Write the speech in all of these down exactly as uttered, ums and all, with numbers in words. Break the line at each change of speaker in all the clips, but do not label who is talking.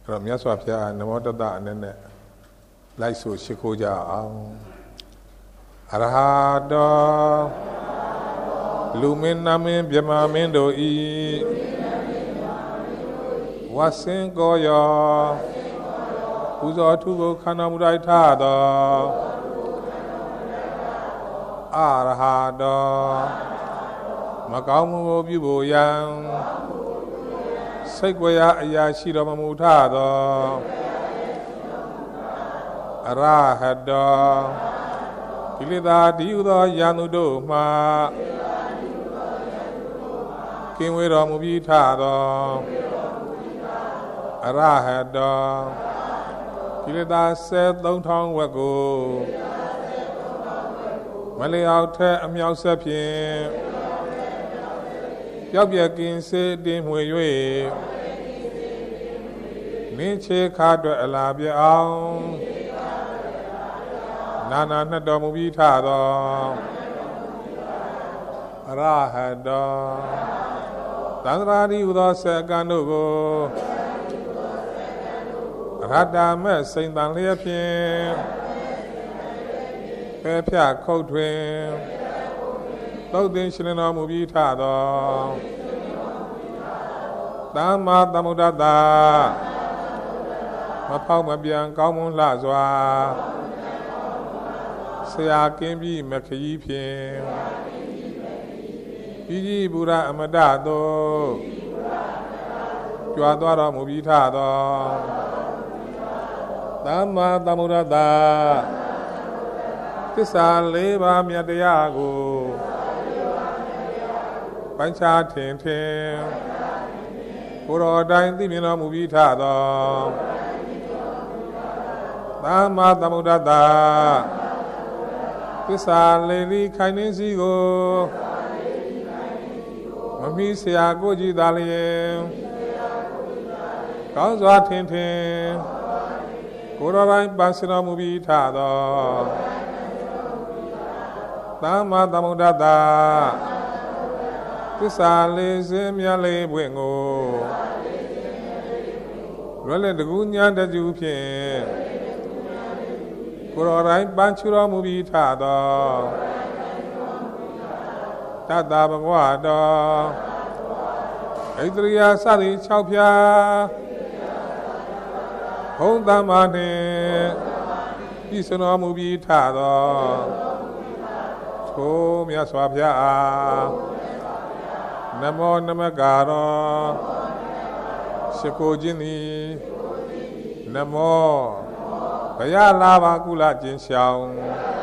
အဲ့တော့မြတ်စွာဘုရားနမောတတအနေနဲ့လိုက်ဆိုရှိခိုးကြအောင်အရဟတောလူမင်းနမင်းမြမမင်းတို့ဤဝါစင်ကိုယောပူဇော်ထုကိုခန္ဓာမူလိုက်ထသောအရဟတောမကောင်းမှုကိုပြုဖို့ရန်စိတ်ကြွယ်အရာရှိတော်မမူထသောအရဟတောကိလေသာတည်ဟူသောယန္တုတို့မှကင်းဝေးတော်မူပြီးထသောအရဟတောကိလေသာဆယ်သုံးထောင်ဝက်ကိုမလျောက်ထက်အမြောက်ဆက်ဖြင့်ရောက်ပြကင်းစေတင်မွေ၍မင်းချေခါအတွက်အလားပြအောင်နာနာနှစ်တော်မူပြီးထသောအရဟတောသန္တရာတိဟူသောဆယ်ကံတို့ကိုရတ္တမဲ့စိန်တန်လျက်ဖြင့်ဖဲဖြခုတ်ထွင်သုတ်သင်ရှင်တော်မူပြီးထသောသမ္မာသမ္ဗုဒ္ဓတ္တမဖောက်မပြန်ကောင်းမွန်လှစွာဆရာကင်းပြီးမခရီးဖြင့်ပြည်ကြီးဘုရားအမတသို့ကြွားသွားတော်မူပြီးထသောသမ္မာသမ္ဗုဒ္ဓတ္တသစ္စာလေးပါးမြတ်တရားကိုပိုင်းခြားထင်ထင်ကိုယ်တော်တိုင်သိမြင်တော်မူပြီးထသောသမ္မာသမ္ဗုဒ္ဓတ္တသစ္စာလေးလီခိုင်နှင်းစီကိုမမီဆရာကိုကြည်သာလျင်ကောင်းစွာထင်ထင်ကိုယ်တော်တိုင်ပန်းစင်တော်မူပြီးထသောသမ္မာသမ္ဗုဒ္ဓတ္တသစ္စာလေးစင်းမြတ်လေးပွင့်ကိုရွယ်လက်တကူညာတကျူဖြင့်ကိုယ်တော်တိုင်ပန်းချူတော်မူပြီးထသောတတ္တဘဂဝတောဣတရိယစသည်၆ဖြာဘုံသမ္မာနှင့်ဤစတော်မူပြီးထသောထိုမြတ်စွာဘုရားအားနမောနမကာရောရှိခိုးခြင်းသည်နမောဘုရားလာပါကုလခြင်းရှောင်း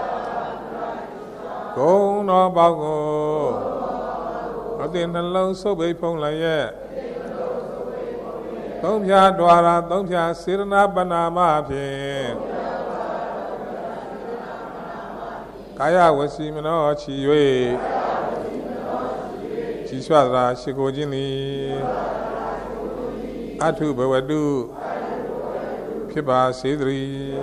ဂုဏ်တော်ပေါင်းကိုအသင်နှလုံးစုပ်ပိတ်ဖုံးလျက်သုံးဖြာဒွါရသုံးဖြာစေရနာပနာမဖြင့်ကာယဝစီမနောချီ၍ချီဆွသာရှိခိုးခြင်းသည်အထုဘဝတုဖြစ်ပါစေတည်း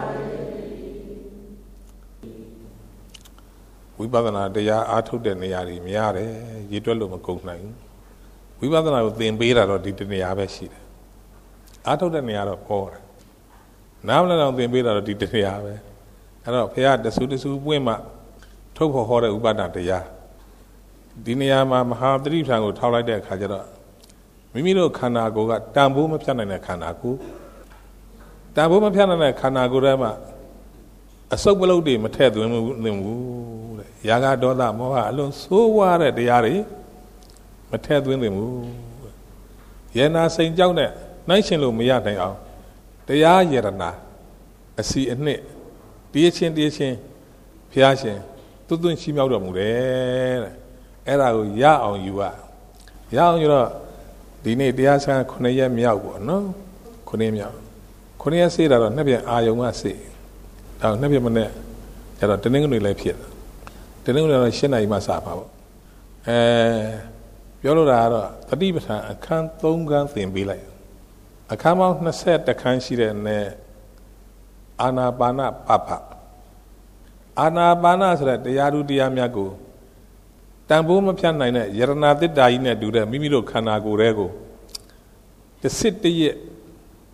ဝိပဿနာတရားအားထုတ်တဲ့နေရာတွေများတယ်ရည်တွက်လို့မကုန်နိုင်ဘူးဝိပဿနာကိုသင်ပေးတာတော့ဒီတနေရာပဲရှိတယ်အားထုတ်တဲ့နေရာတော့ပေါ်တယ်နားမလည်အောင်သင်ပေးတာတော့ဒီတနေရာပဲအဲ့တော့ဘုရားတဆူတဆူပွင့်မှထုတ်ဖို့ဟောတဲ့ဥပဒတရားဒီနေရာမှာမဟာသတိပ္ပံကိုထောက်လိုက်တဲ့အခါကျတော့မိမိတို့ခန္ဓာကိုယ်ကတန်ဖိုးမဖြတ်နိုင်တဲ့ခန္ဓာကိုယ်တန်ဖိုးမဖြတ်နိုင်တဲ့ခန္ဓာကိုယ်ထဲမှာအစုပ်ပလုတ်တွေမထည့်သွင်းဘူးသင်ဘူးတဲ့ရာဂဒေါသမောဟအလွန်ဆိုးဝါးတဲ့တရားတွေမထည့်သွင်းသင်ဘူးယေနာစိန်ကြောက်နဲ့နှိုင်းရှင်လို့မရနိုင်အောင်တရားယရနာအစီအနှစ်တရားချင်းတရားချင်းဘုရားရှင်သွတ်သွင်းရှိမြောက်တော်မူတယ်တဲ့အဲ့ဒါကိုရအောင်ယူရရအောင်ယူတော့ဒီနေ့တရားစခန်းခုနှစ်ရက်မြောက်ပေါ့နော်ခုနှစ်မြောက်ခုနှစ်ရက်စေးတာတော့နှစ်ပြန်အာယုံကစေးဒါနှစ်ပြန်မနဲ့ကျတော့တနင်္ဂနွေလည်းဖြစ်တယ်တနင်္ဂနွေတော့ရှင်းနိုင်မှစပါပေါ့အဲပြောလို့တာကတော့တတိပဋ္ဌာန်အခန်း၃ခန်းသင်ပေးလိုက်အခန်းပေါင်း၂၁ခန်းရှိတဲ့နဲ့အာနာပါနပပအာနာပါနဆိုတဲ့တရားဓုတရားများကိုတန်ဖိုးမဖြတ်နိုင်တဲ့ယရဏသစ္စာကြီးနဲ့တူတဲ့မိမိတို့ခန္ဓာကိုယ်တွေကိုတစ်စစ်တရက်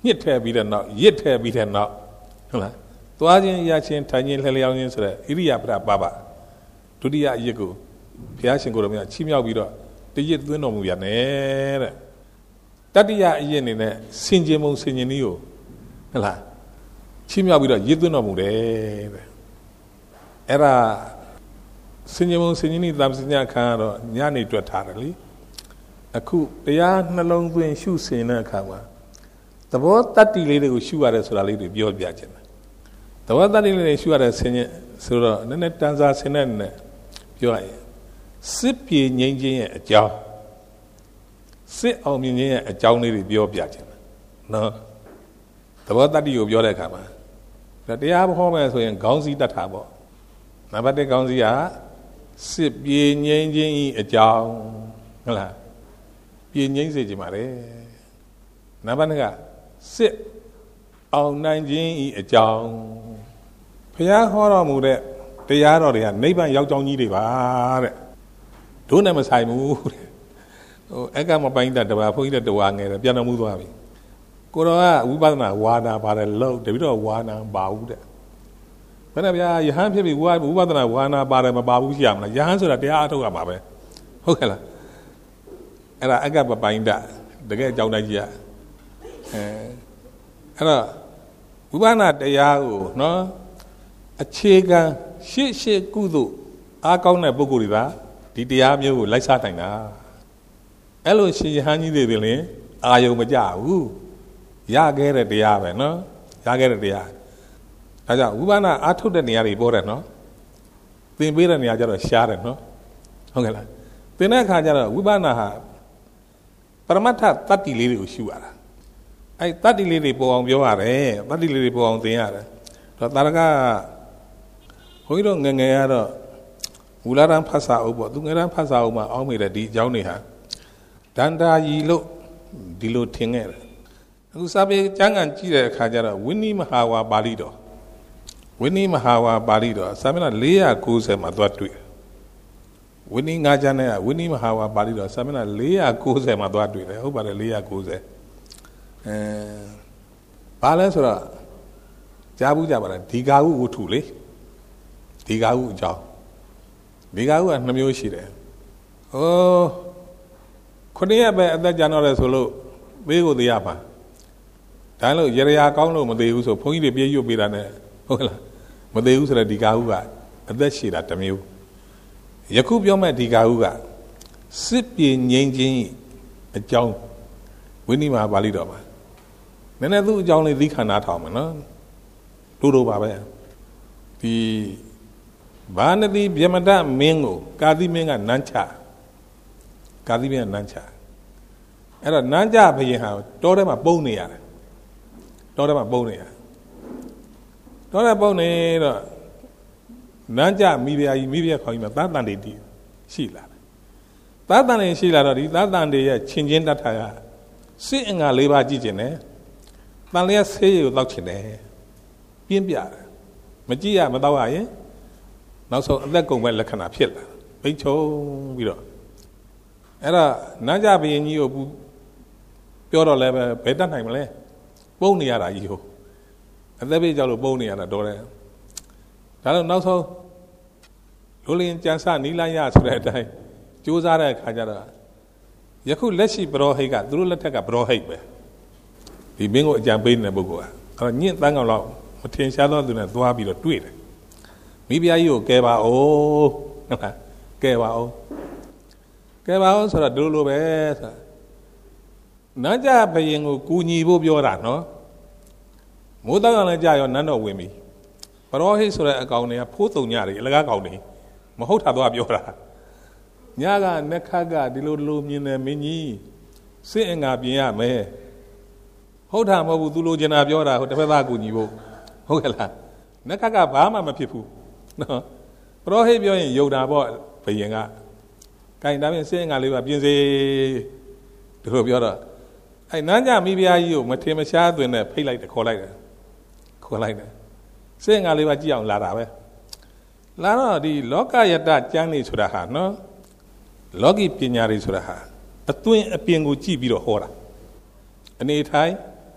ညစ်ထဲပြီးတဲ့နောက်ရစ်ထဲပြီးတဲ့နောက်ဟုတ်လားသွားခြင်းရခြင်းထိုင်ခြင်းလှလျောင်းခြင်းဆိုတဲ့ဣရိယာပဒပါပဒုတိယအရစ်ကိုဘုရားရှင်ကိုယ်တော်မြတ်ချီးမြှောက်ပြီးတော့တရစ်သွင်းတော်မူပြန်တယ်တဲ့တတိယအရစ်အနေနဲ့ဆင်ခြင်မုံဆင်ခြင်နည်းကိုဟုတ်လားချီးမြှောက်ပြီးတော့ရစ်သွင်းတော်မူတယ်တဲ့အဲ့ဒါဆင်ခြင်မုံဆင်ခြင်နည်းသံစညခန်းကတော့ညနေတွက်ထားတယ်လေအခုတရားနှလုံးသွင်းရှုဆင်တဲ့အခါမှာသဘောတတ္တိလေးတွေကိုရှုရတယ်ဆိုတာလေးတွေပြောပြခြင်းတယ်သဘောတတ္တိလေးတွေရှုရတဲ့ဆင်ခြင်ဆိုတော့နည်းနည်းတန်စာဆင်တဲ့နဲ့ပြောရရင်စစ်ပြေငြိမ်းခြင်းရဲ့အကြောင်းစစ်အောင်မြင်ခြင်းရဲ့အကြောင်းလေးတွေပြောပြခြင်းတယ်နော်သဘောတတ္တိကိုပြောတဲ့အခါမှာတရားဟောမယ်ဆိုရင်ခေါင်းစည်းတတ်တာပေါ့နံပါတ်တစ်ခေါင်းစည်းကစစ်ပြေငြိမ်းခြင်းဤအကြောင်းဟုတ်လားပြေငြိမ်းစေခြင်းပါလေနံပါတ်နှစ်ကစစ်အောင်နိုင်ခြင်းဤအကြောင်းဘုရားဟောတော်မူတဲ့တရားတော်တွေကနိဗ္ဗာန်ရောက်ကြောင်းကြီးတွေပါတဲ့တို့နဲ့မဆိုင်ဘူးတဲ့ဟိုအကမပိုင်းတာတပါဘုန်းကြီးတဲ့တဝါငယ်တယ်ပြန်တော်မူသွားပြီကိုတော်ကဝိပဿနာဝါနာပါတယ်လို့တပိတော့ဝါနာမပါဘူးတဲ့ဘယ်နဲ့ဗျာယဟန်ဖြစ်ပြီဝိပဿနာဝါနာပါတယ်မပါဘူးရှိရမလားယဟန်ဆိုတာတရားအထုတ်ရမှာပဲဟုတ်ကဲ့လားအဲ့ဒါအကမပိုင်းတာတကယ်အကြောင်းတိုင်းကြီးอ่ะအဲအဲ့တော့ဝိပဿနာတရားကိုနော်အခြေခံရှေ့ရှေ့ကုသိုလ်အားကောင်းတဲ့ပုဂ္ဂိုလ်တွေကဒီတရားမျိုးကိုလိုက်စားနိုင်တာအဲ့လိုရှင်ယဟန်ကြီးတွေပြင်အာယုံမကြဘူးရခဲ့တဲ့တရားပဲနော်ရခဲ့တဲ့တရားဒါကြောင့်ဝိပဿနာအားထုတ်တဲ့နေရာတွေပေါ်တယ်နော်သင်ပေးတဲ့နေရာကျတော့ရှားတယ်နော်ဟုတ်ကဲ့လားသင်တဲ့အခါကျတော့ဝိပဿနာဟာပရမတ္ထတတ္တိလေးတွေကိုရှုရတာအဲ့တတ္တိလေးတွေပေါ်အောင်ပြောရတယ်တတ္တိလေးတွေပေါ်အောင်သင်ရတယ်တော့တာရကဘုန်းကြီးတို့ငငယ်ရတော့မူလတန်းဖတ်စာအုပ်ပေါ့သူငယ်တန်းဖတ်စာအုပ်မှာအောင်းမိတယ်ဒီအကြောင်းတွေဟာဒန္တာယီလို့ဒီလိုထင်ခဲ့တယ်အခုစာပေကျမ်းဂန်ကြည့်တဲ့အခါကျတော့ဝိနည်းမဟာဝါပါဠိတော်ဝိနည်းမဟာဝါပါဠိတော်စာမျက်နှာ၄၉၀မှာသွားတွေ့ဝိနည်းငါးကျမ်းနဲ့ဝိနည်းမဟာဝါပါဠိတော်စာမျက်နှာ၄၉၀မှာသွားတွေ့တယ်ဟုတ်ပါတယ်၄၉၀အဲဘာလဲဆိုတော့ကြားဘူးကြပါလားဒီဃာဟုဝတ္ထုလေဒီဃာဟုအကြောင်းဒီဃာဟုကနှစ်မျိုးရှိတယ်ဟိုခုနှစ်ရက်ပဲအသက်ကြာတော့လဲဆိုလို့ဘေးကိုသေးရမှာဒါလို့ရရကောင်းလို့မသေးဘူးဆိုဘုန်းကြီးတွေပြေးရွတ်ပေးတာ ਨੇ ဟုတ်လားမသေးဘူးဆိုတော့ဒီဃာဟုကအသက်ရှည်တာတစ်မျိုးယခုပြောမဲ့ဒီဃာဟုကစစ်ပြေငြိမ်းခြင်းအကြောင်းဝိနည်းမဟာပါဠိတော်မှာနည်းနည်းသူ့အကြောင်းလေးသိခန္ဓာထောင်မယ်နော်တို့တို့ပါပဲဒီဘာနတိဗျမတမင်းကိုကာသီမင်းကနန်းချကာသီမင်းကနန်းချအဲ့တော့နန်းချဘုရင်ဟာတောထဲမှာပုန်းနေရတယ်တောထဲမှာပုန်းနေရတောထဲပုန်းနေတော့နန်းချမိဖုရားကြီးမိဖုရားခေါင်းကြီးမှာသာတန်တွေတည်ရှိလာတယ်သာတန်တွေရှိလာတော့ဒီသာတန်တွေရဲ့ချင်းချင်းတတ်ထာကစစ်အင်္ဂါ၄ပါးကြည့်ကျင်တယ်တန်လျက်ဆေးရည်ကိုတောက်ချင်တယ်ပြင်းပြတယ်မကြည့်ရမတော့ရရင်နောက်ဆုံးအသက်ကုန်မဲ့လက္ခဏာဖြစ်လာပိတ်ချုံပြီးတော့အဲ့ဒါနန်းကြဘုရင်ကြီးကိုပြောတော့လည်းပဲဘယ်တတ်နိုင်မလဲပုံနေရတာကြီးဟုတ်အသက်ပိတ်ကြောက်လို့ပုံနေရတာတော့တယ်ဒါတော့နောက်ဆုံးလိုလင်းကြံစနီးလိုက်ရဆိုတဲ့အတိုင်းကြိုးစားတဲ့အခါကျတော့ယခုလက်ရှိပရောဟိတ်ကသူတို့လက်ထက်ကပရောဟိတ်ပဲဒီမင်းကိုအကြံပေးနေတဲ့ပုဂ္ဂိုလ်ကအဲ့တော့ညင့်တန်းကောင်လောက်မထင်ရှားသောသူနဲ့သွားပြီးတော့တွေ့တယ်မိဖုရားကြီးကိုကဲပါဦးဟုတ်လားကဲပါဦးကဲပါဦးဆိုတော့ဒီလိုလိုပဲဆိုတာနန်းကြဘယင်ကိုကူညီဖို့ပြောတာနော်မိုးတောင်လည်းကြာရောနန်းတော်ဝင်ပြီပရောဟိတ်ဆိုတဲ့အကောင်တွေကဖိုးတုံညတွေအလကားကောင်တွေမဟုတ်တာတော့ပြောတာညကနက်ခတ်ကဒီလိုလိုမြင်တယ်မင်းကြီးစစ်အင်္ဂါပြင်ရမယ်ဟုတ်တာမဟုတ်ဘူးသူလိုချင်တာပြောတာဟိုတစ်ဖက်သားကူညီဖို့ဟုတ်ကဲ့လားနက်ခတ်ကဘာမှမဖြစ်ဘူးနော်ပရောဟိတ်ပြောရင်ယုံတာပေါ့ဘယင်ကကင်ဒါပြင်စစ်အင်္ဂါလေးပါပြင်စေဒီလိုပြောတော့အဲနန်းကြမိဖုရားကြီးကိုမထင်မရှားသွင်းနဲ့ဖိတ်လိုက်တယ်ခေါ်လိုက်တယ်ခေါ်လိုက်တယ်စစ်အင်္ဂါလေးပါကြည့်အောင်လာတာပဲလာတော့ဒီလောကယတကျမ်းနေဆိုတာဟာနော်လောကီပညာတွေဆိုတာဟာအသွင်အပြင်ကိုကြည့်ပြီးတော့ဟောတာအနေထိုင်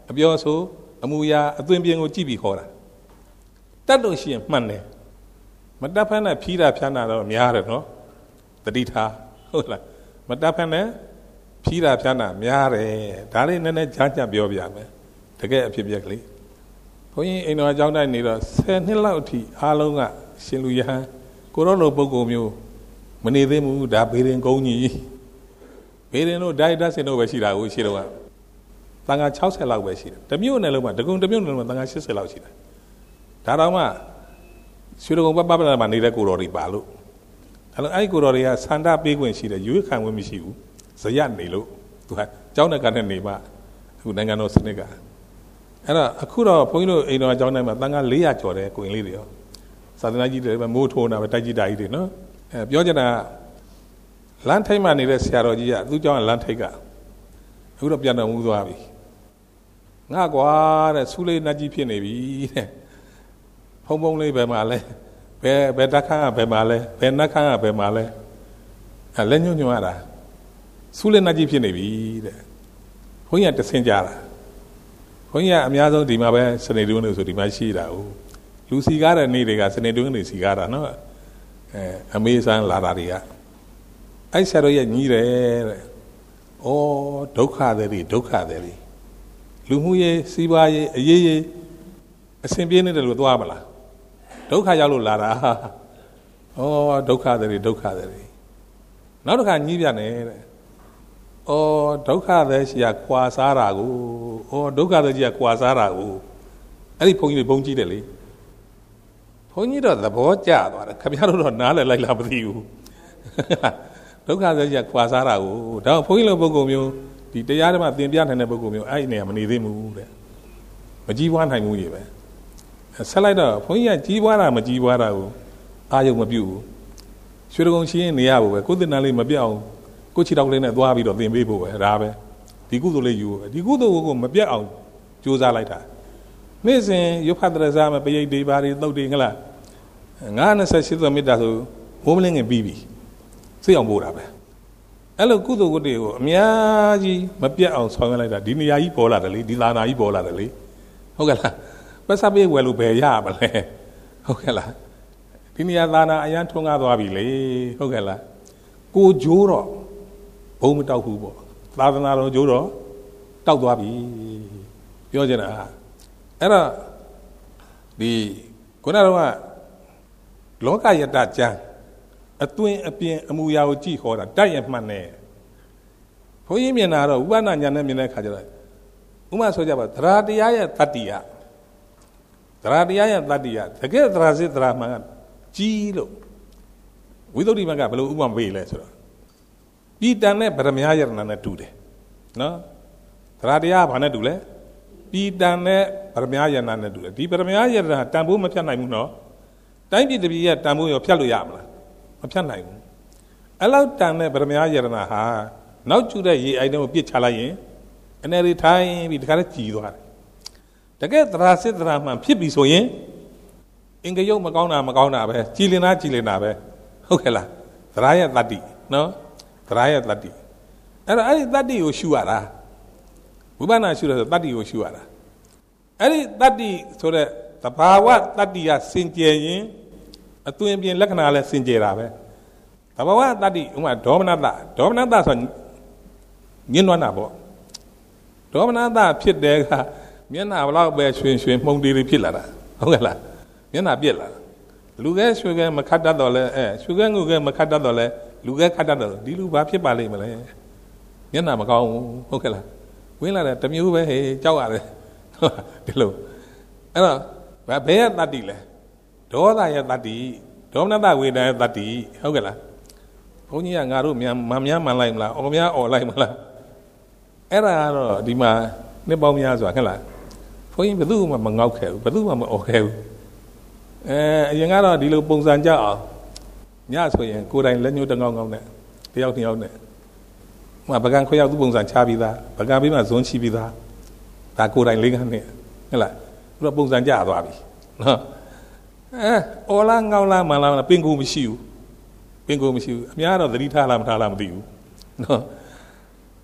အပြောဆိုအမူအရာအသွင်ပြင်ကိုကြည့်ပြီးခေါ်တာတတ်လို့ရှိရင်မှန်တယ်မတတ်ဖက်နဲ့ဖြီးတာဖြန်းတာတော့များတယ်နော်တတိထားဟုတ်လားမတတ်ဖက်နဲ့ဖြီးတာဖြန်းတာများတယ်ဒါလေးနည်းနည်းကြားကြပြောပြမယ်တကယ်အဖြစ်ပြက်ကလေးဘုန်းကြီးအိမ်တော်အကြောင်းတိုင်းနေတော့ဆယ်နှစ်လောက်အထိအားလုံးကရှင်လူယဟန်ကိုရောလိုပုဂ္ဂိုလ်မျိုးမနေသေးဘူးဒါဘေးရင်ကုန်းကြီးဘေးရင်တို့ဒိုက်ဒါစင်တို့ပဲရှိတာကိုရှိတော့ကတန်ခါ၆၀လောက်ပဲရှိတယ်တမျိုးနယ်လုံးမှာတကုံတမျိုးနယ်လုံးမှာတန်ခါ၈၀လောက်ရှိတယ်ဒါတော့မှရွှေတကုံပပပလာမှာနေတဲ့ကိုတော်တွေပါလို့အဲ့လိုအဲ့ကိုတော်တွေကဆန္ဒပေးခွင့်ရှိတယ်ရွေးခံခွင့်မရှိဘူးဇယနေလို့သူကကျောင်းနဲ့ကနဲ့နေမှအခုနိုင်ငံတော်စနစ်ကအဲ့တော့အခုတော့ဘုန်းကြီးတို့အိမ်တော်အကြောင်းတိုင်းမှာတန်ခါ၄ရာကျော်တယ်ကိုရင်လေးတွေရောသာသနာကြီးတွေပဲမိုးထိုးနေတာပဲတိုက်ကြီးတာကြီးတွေနော်အဲပြောချင်တာလမ်းထိပ်မှာနေတဲ့ဆရာတော်ကြီးကသူ့ကျောင်းကလမ်းထိပ်ကအခုတော့ပြန်တော်မူသွားပြီငါကွာတဲ့ဆူလေးနှက်ကြီးဖြစ်နေပြီတဲ့ဖုံဖုံလေးပဲမှာလဲဘယ်ဘယ်တက်ခါကဘယ်မှာလဲဘယ်နှက်ခါကဘယ်မှာလဲအဲလက်ညွှန်ညွှန်ရတာဆူလေးနှက်ကြီးဖြစ်နေပြီတဲ့ဘုန်းကြီးကတဆင်ကြတာဘုန်းကြီးကအများဆုံးဒီမှာပဲစနေတွင်းလို့ဆိုဒီမှာရှိတာဟုတ်လူစီကားတဲ့နေ့တွေကစနေတွင်းတွေစီကားတာနော်အဲအမေဆန်းလာတာတွေကအဲ့ဆရာတော်ရဲ့ညီးတယ်တဲ့ဩဒုက္ခတွေဒုက္ခတွေလူမှုရေးစီးပွားရေးအရေးရေးအစဉ်ပြေးနေတယ်လို့သွားမလားဒုက္ခရောက်လို့လာတာဩဒုက္ခတွေဒုက္ခတွေနောက်တစ်ခါညီးပြတယ်တဲ့ဩဒုက္ခတွေရှိရခွာစားတာကိုဩဒုက္ခတွေကြီးကခွာစားတာကိုအဲ့ဒီဘုန်းကြီးတွေဘုန်းကြီးတယ်လေဘုန်းကြီးတော့သဘောကျသွားတယ်ခင်ဗျားတို့တော့နားလည်လိုက်လားမသိဘူးဒုက္ခတွေကြီးကခွာစားတာကိုဒါဘုန်းကြီးလိုပုဂ္ဂိုလ်မျိုးဒီတရားဓမ္မသင်ပြနိုင်တဲ့ပုဂ္ဂိုလ်မျိုးအဲ့ဒီနေရာမနေသေးဘူးတဲ့မကြီးပွားနိုင်ဘူးကြီးပဲဆက်လိုက်တော့ဘုန်းကြီးကကြီးပွားတာမကြီးပွားတာကိုအာယုံမပြုဘူးရွှေတကုံရှင်းနေရဖို့ပဲကိုယ်တင်တန်းလေးမပြတ်အောင်ကိုချီတောက်လေးနဲ့သွားပြီးတော့သင်ပေးဖို့ပဲဒါပဲဒီကုသိုလ်လေးယူဒီကုသိုလ်ကိုမပြတ်အောင်ကြိုးစားလိုက်တာနေ့စဉ်ရုပ်ဖတ်တရစားမပရိတ်ဒေပါတွေတုတ်တွေငလားငါးနှစ်ရှစ်သောမေတ္တာဆိုဘုံမလင်းငင်ပြီးပြီစိတ်အောင်ပို့တာပဲအဲ့လိုကုသိုလ်ကုတ္တွေကိုအများကြီးမပြတ်အောင်ဆောင်ရွက်လိုက်တာဒီနေရာကြီးပေါ်လာတယ်လေဒီသာနာကြီးပေါ်လာတယ်လေဟုတ်ကဲ့လားပတ်စပ်ပေးဝယ်လို့ဘယ်ရမလဲဟုတ်ကဲ့လားဒီနေရာသာနာအရန်ထွန်းကားသွားပြီလေဟုတ်ကဲ့လားကိုဂျိုးတော့ဘုံမတောက်ဘူးပေါ့သာသနာတော်ဂျိုးတော့တောက်သွားပြီပြောချင်တာအဲ့တော့ဒီခုနကတော့လောကယတ္တကျမ်းအတွင်းအပြင်အမူအရာကိုကြည့်ခေါ်တာတိုက်ရမှန်တယ်ဘုန်းကြီးမြင်တာတော့ဥပဒနာညာနဲ့မြင်တဲ့ခါကျတော့ဥမာဆိုကြပါသရတရားရဲ့တတ္တိယသရတရားရဲ့တတ္တိယတကယ်သရစစ်သရမှန်ကကြီးလို့ဝိသုဒ္ဓိမကဘယ်လိုဥပမာပေးလဲဆိုတော့ပြည်တန်နဲ့ဗရမယယရဏနဲ့တူတယ်နော်သရတရားကဘာနဲ့တူလဲပြည်တန်နဲ့ဗရမယယရဏနဲ့တူတယ်ဒီဗရမယယရဏတန်ဖိုးမဖြတ်နိုင်ဘူးနော်တိုင်းပြည်တစ်ပြည်ရဲ့တန်ဖိုးရောဖြတ်လို့ရမလားမဖြတ်နိုင်ဘူးအဲ့လောက်တန်တဲ့ဗရမယယရဏဟာနောက်ကျတဲ့ရေအိုင်တွေကိုပြစ်ချလိုက်ရင်အနေရီထိုင်းပြီးတခါတည်းကြည်သွားတယ်တကယ်သရစစ်သရမှန်ဖြစ်ပြီဆိုရင်အင်္ဂယုတ်မကောင်းတာမကောင်းတာပဲကြည်လင်တာကြည်လင်တာပဲဟုတ်ကဲ့လားသရရဲ့တတ္တိနော်သရရဲ့တတ္တိအဲ့တော့အဲ့ဒီတတ္တိကိုရှုရတာဝိပဿနာရှုရဆိုတတ္တိကိုရှုရတာအဲ့ဒီတတ္တိဆိုတဲ့သဘာဝတတ္တိကစင်ကြယ်ရင်အသွင်ပြင်လက္ခဏာလည်းစင်ကြယ်တာပဲသဘာဝတတ္တိဥမာဒေါမနတဒေါမနတဆိုညှင်းနွမ်းတာပေါ့ဒေါမနတဖြစ်တဲ့ကမျက်နှာဘလောက်ပဲရွှင်ရွှင်မှုန်တီးဖြစ်လာတာဟုတ်ကဲ့လားမျက်နှာပြက်လာလူကဲရွှေကဲမခတ်တတ်တော့လဲအဲရွှေကဲငုကဲမခတ်တတ်တော့လဲလူကဲခတ်တတ်တော့ဒီလူဘာဖြစ်ပါလိမ့်မလဲမျက်နှာမကောင်းဘူးဟုတ်ကဲ့လားဝင်းလာတယ်တမျိုးပဲဟေးကြောက်ရတယ်ဒီလိုအဲ့တော့ဘယ်ရဲ့တတ္တိလဲဒေါသရဲ့တတ္တိဒေါမနတဝေဒနာရဲ့တတ္တိဟုတ်ကဲ့လားဘုန်းကြီးကငါတို့မြန်မများမှန်လိုက်မလားအော်များအော်လိုက်မလားအဲ့ဒါကတော့ဒီမှာနှစ်ပေါင်းများစွာဟုတ်လားဘုန်းကြီးဘယ်သူမှမငေါက်ခဲ့ဘူးဘယ်သူမှမအော်ခဲ့ဘူးအဲအရင်ကတော့ဒီလိုပုံစံကြအောင်ညဆိုရင်ကိုယ်တိုင်လက်ညှိုးတငောင်းငောင်းနဲ့တယောက်တစ်ယောက်နဲ့ဟိုပကံခွဲရောက်သူပုံစံချပြီးသားပကံပြီးမှဇွန်းချပြီးသားဒါကိုယ်တိုင်လေးခန်းနဲ့ဟုတ်လားသူကပုံစံကြသွားပြီနော်အဲအော်လားငေါက်လားမှန်လားပင်ကိုမရှိဘူးပင်ကိုမရှိဘူးအများတော့သတိထားလားမထားလားမသိဘူးနော်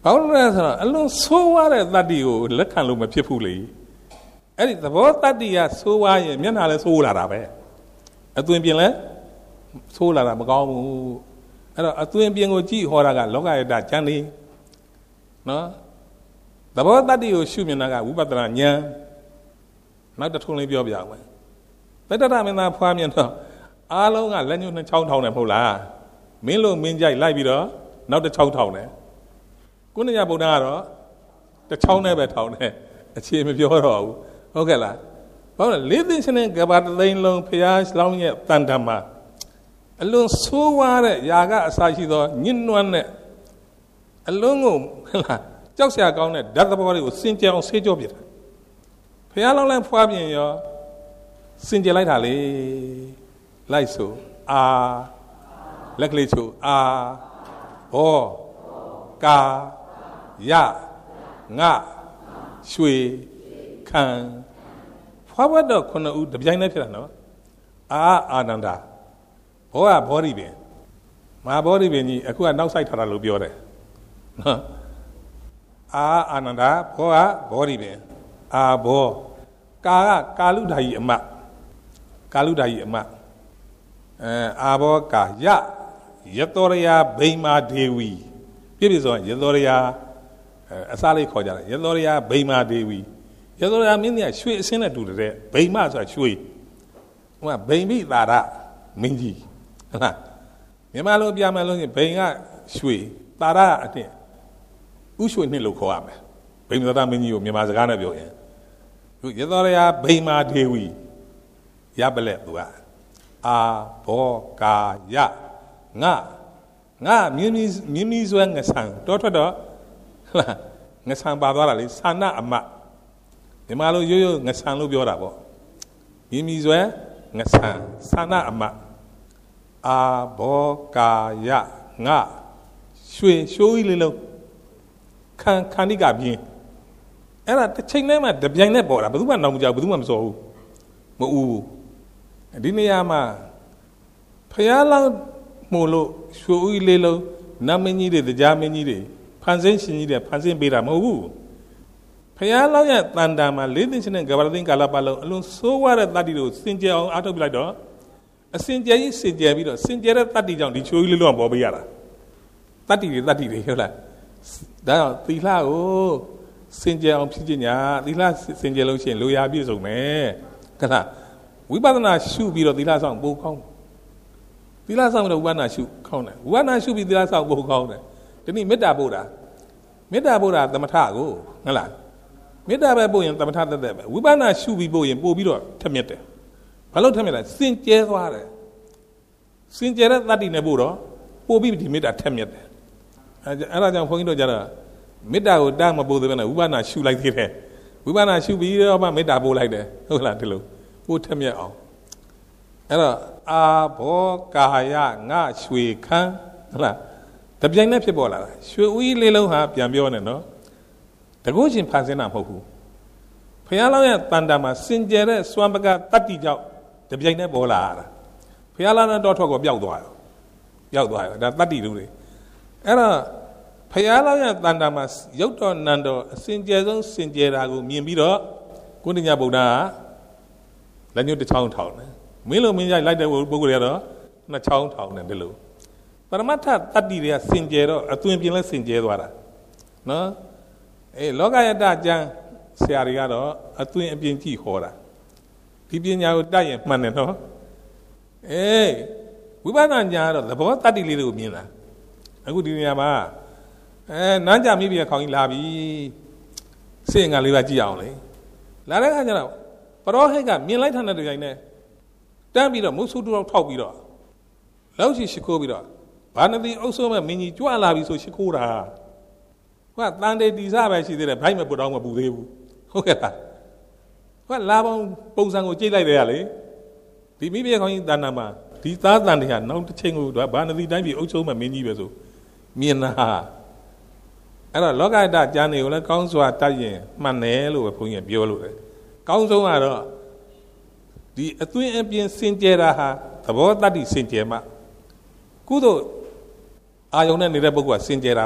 ဘာလို့လဲဆိုတော့အလွန်ဆိုးဝါးတဲ့တတ္တိကိုလက်ခံလို့မဖြစ်ဘူးလေအဲ့ဒီသဘောတတ္တိကဆိုးဝါးရင်မျက်နှာလည်းဆိုးလာတာပဲအသွင်ပြင်လဲဆိုးလာတာမကောင်းဘူးအဲ့တော့အသွင်ပြင်ကိုကြည့်ဟောတာကလောကယတ္တဉာဏ်လေးနော်သဘောတတ္တိကိုရှုမြင်တာကဝိပဿနာဉာဏ်နောက်တစ်ထုံးလေးပြောပြအောင်မယ်သတ္တရမင်းသားဖွားမြင်တော့အားလုံးကလက်ညှိုးနှစ်ချောင်းထောင်တယ်မဟုတ်လားမင်းလို့မင်းကြိုက်လိုက်ပြီးတော့နောက်တစ်ချောင်းထောင်တယ်ကုဏ္ဏဗုဒ္ဓကတော့တစ်ချောင်းနဲ့ပဲထောင်တယ်အခြေမပြောတော့ဘူးဟုတ်ကဲ့လားဘာလို့လဲလေးသိရှင်နဲ့ကဘာတသိန်းလုံးဖျားလောင်းရဲ့တန်တမ်းမှာအလွန်ဆိုးဝါးတဲ့ຢာကအစာရှိသောညှဉ်းနွမ်းတဲ့အလွန်ကိုဟလာကြောက်စရာကောင်းတဲ့ဓာတ်သဘောတွေကိုစင်ကြအောင်ဆေးကြောပြတာဖျားလောင်းလဲဖွားပြင်ရောစင်ကြလိုက်တာလေလိုက်ဆိုအာလက်ကလေးချိုအာဘောကာယငါရွှေခံဖွားဘတ်တော့ခုနှစ်ဦးတပြိုင်တည်းဖြစ်တာနော်အာအာနန္ဒာဘောကဘောဓိပင်မဟာဘောဓိပင်ကြီးအခုကနောက်ဆိုင်ထားတာလို့ပြောတယ်နော်အာအာနန္ဒာဘောကဘောဓိပင်အာဘောကာကကာလုဓာကြီးအမတ်ကာလုဓာကြီးအမတ်အဲအာဘောကာယယတောရယဗိမာဒေဝီပြည့်ပြည့်စုံယသောရယအစားလေးခေါ်ကြတယ်ယသောရယဗိမာဒေဝီယသောရယမင်းကြီးရွှေအစင်းနဲ့တူတဲ့ဗိမာဆိုတာရွှေဟိုကဗိမိသာရမင်းကြီးဟုတ်လားမြန်မာလိုပြမယ်လို့ဆိုရင်ဗိန်ကရွှေသာရအတင်းဥရွှေနှစ်လို့ခေါ်ရမယ်ဗိမိသာရမင်းကြီးကိုမြန်မာစကားနဲ့ပြောရင်ယသောရယဗိမာဒေဝီရပလက်သူကအာဘောကာယငါငါမြင်းမြင်းမြင်းမြင်းဆွဲငဆန်တောထွက်တော့ဟလာငဆန်ပါသွားတာလေသာနာအမဒီမှာလို့ရိုးရိုးငဆန်လို့ပြောတာပေါ့မြင်းမြင်းဆွဲငဆန်သာနာအမအာဘောကာယငါရွှေရှိုးကြီးလေးလုံးခံခန္ဓိကပြင်းအဲ့ဒါတစ်ချိန်တည်းမှာတပြိုင်နဲ့ပေါ်တာဘယ်သူမှနောက်မကြောက်ဘယ်သူမှမစော်ဘူးမအူဘူးဒီနေရာမှာဖျားလောင်းမို့လို့ရွှေဦးလေးလုံးနတ်မင်းကြီးတွေတရားမင်းကြီးတွေဖန်ဆင်းရှင်ကြီးတွေဖန်ဆင်းပေးတာမဟုတ်ဘူးဖျားလောင်းရဲ့တန်တာမှာလေးသိန်းရှင်နဲ့ကဘာသိန်းကာလပတ်လုံးအလုံးဆိုးဝါးတဲ့တတ္တိတွေကိုစင်ကြယ်အောင်အားထုတ်ပြလိုက်တော့အစင်ကြယ်ကြီးစင်ကြယ်ပြီးတော့စင်ကြယ်တဲ့တတ္တိကြောင့်ဒီရွှေဦးလေးလုံးကပေါ်ပေးရတာတတ္တိတွေတတ္တိတွေဟုတ်လားဒါကြောင့်သီလကိုစင်ကြယ်အောင်ဖြစ်ခြင်းညာသီလစင်ကြယ်လို့ရှိရင်လိုရာပြည့်စုံမယ်ခဏဝိပဿနာရှုပြီးတော့သီလဆောင်ပိုကောင်းသီလဆောင်တော့ဝိပဿနာရှုကောင်းတယ်ဝိပဿနာရှုပြီးသီလဆောင်ပိုကောင်းတယ်ဒီနေ့မေတ္တာပို့တာမေတ္တာပို့တာသမထကိုဟုတ်လားမေတ္တာပဲပို့ရင်သမထတက်တက်ပဲဝိပဿနာရှုပြီးပို့ရင်ပို့ပြီးတော့ထက်မြက်တယ်ဘာလို့ထက်မြက်လဲစင်ကြဲသွားတယ်စင်ကြဲတဲ့တတ္တိနဲ့ပို့တော့ပို့ပြီးဒီမေတ္တာထက်မြက်တယ်အဲအဲ့ဒါကြောင့်ခွန်ကြီးတို့ကြတော့မေတ္တာကိုတားမပို့သေးဘဲနဲ့ဝိပဿနာရှုလိုက်သေးတယ်ဝိပဿနာရှုပြီးတော့မှမေတ္တာပို့လိုက်တယ်ဟုတ်လားဒီလိုပို့ထက်မြက်အောင်အဲ့တော့အာဘောကာယငါရွှေခမ်းဟုတ်လားတပြိုင်နဲ့ဖြစ်ပေါ်လာတာရွှေဦးလေးလုံးဟာပြန်ပြောနေနော်တကုချင်းဖန်ဆင်းတာမဟုတ်ဘူးဖျားလောင်းရဲ့တန်တာမှာစင်ကြယ်တဲ့စွမ်းပကတတ္တိကြောင့်တပြိုင်နဲ့ပေါ်လာတာဖျားလောင်းတဲ့တော့ထွက်ကိုပျောက်သွားရောပျောက်သွားရောဒါတတ္တိလူတွေအဲ့တော့ဖျားလောင်းရဲ့တန်တာမှာရုပ်တော်နံတော်အစင်ကြယ်ဆုံးစင်ကြယ်တာကိုမြင်ပြီးတော့ကုဏ္ဏဗုဒ္ဓကလက်ညှိုးတစ်ချောင်းထောင်တယ်မင်းလိုမင်းကြိုက်လိုက်တဲ့ပုဂ္ဂိုလ်တွေကတော့နှစ်ချောင်းထောင်တယ်ဒီလိုပရမတ္ထတတ္တိတွေကစင်ကြယ်တော့အသွင်ပြင်လဲစင်ကြယ်သွားတာနော်အေးလောကယတ္တကျမ်းဆရာတွေကတော့အသွင်အပြင်ကြည့်ဟောတာဒီပညာကိုတတ်ရင်မှန်တယ်နော်အေးဝိပဿနာညာကတော့သဘောတတ္တိလေးတွေကိုမြင်တာအခုဒီနေရာမှာအဲနန်းကြမိပြီးခေါင်းကြီးလာပြီစေငါလေးပါကြည့်အောင်လေလာတဲ့ခါကျတော့ပရောဟိတ်ကမြင်လိုက်တဲ့တိုင်နဲ့တန်းပြီးတော့မုတ်ဆုတူထောက်ပြီးတော့လောက်ရှိရှိခိုးပြီးတော့ဘာနတိအုပ်စိုးမဲ့မင်းကြီးကြွလာပြီဆိုရှိခိုးတာဟိုကတန်တေတီစားပဲရှိသေးတယ်ဘိုက်မပုတ်တော့မပူသေးဘူးဟုတ်ကဲ့လားဟိုကလာပေါင်းပုံစံကိုကြိတ်လိုက်တယ်ရလေဒီမိဘခေါင်းကြီးတဏ္ဍာမှာဒီသားတန်တွေကနောက်တစ်ချိန်ကိုဘာနတိတိုင်းပြည်အုပ်စိုးမဲ့မင်းကြီးပဲဆိုမြင်တာအဲ့တော့လောကတ္တကျမ်းတွေကိုလည်းကောင်းစွာတတ်ရင်မှန်တယ်လို့ပဲဘုန်းကြီးပြောလို့တယ်ကောင်းဆုံးကတော့ဒီအသွင်အပြင်စင်ကြယ်တာဟာသဘောတတ္တိစင်ကြယ်မှကုသိုလ်အာယုန်နဲ့နေတဲ့ပုဂ္ဂိုလ်ကစင်ကြယ်တာပေါ့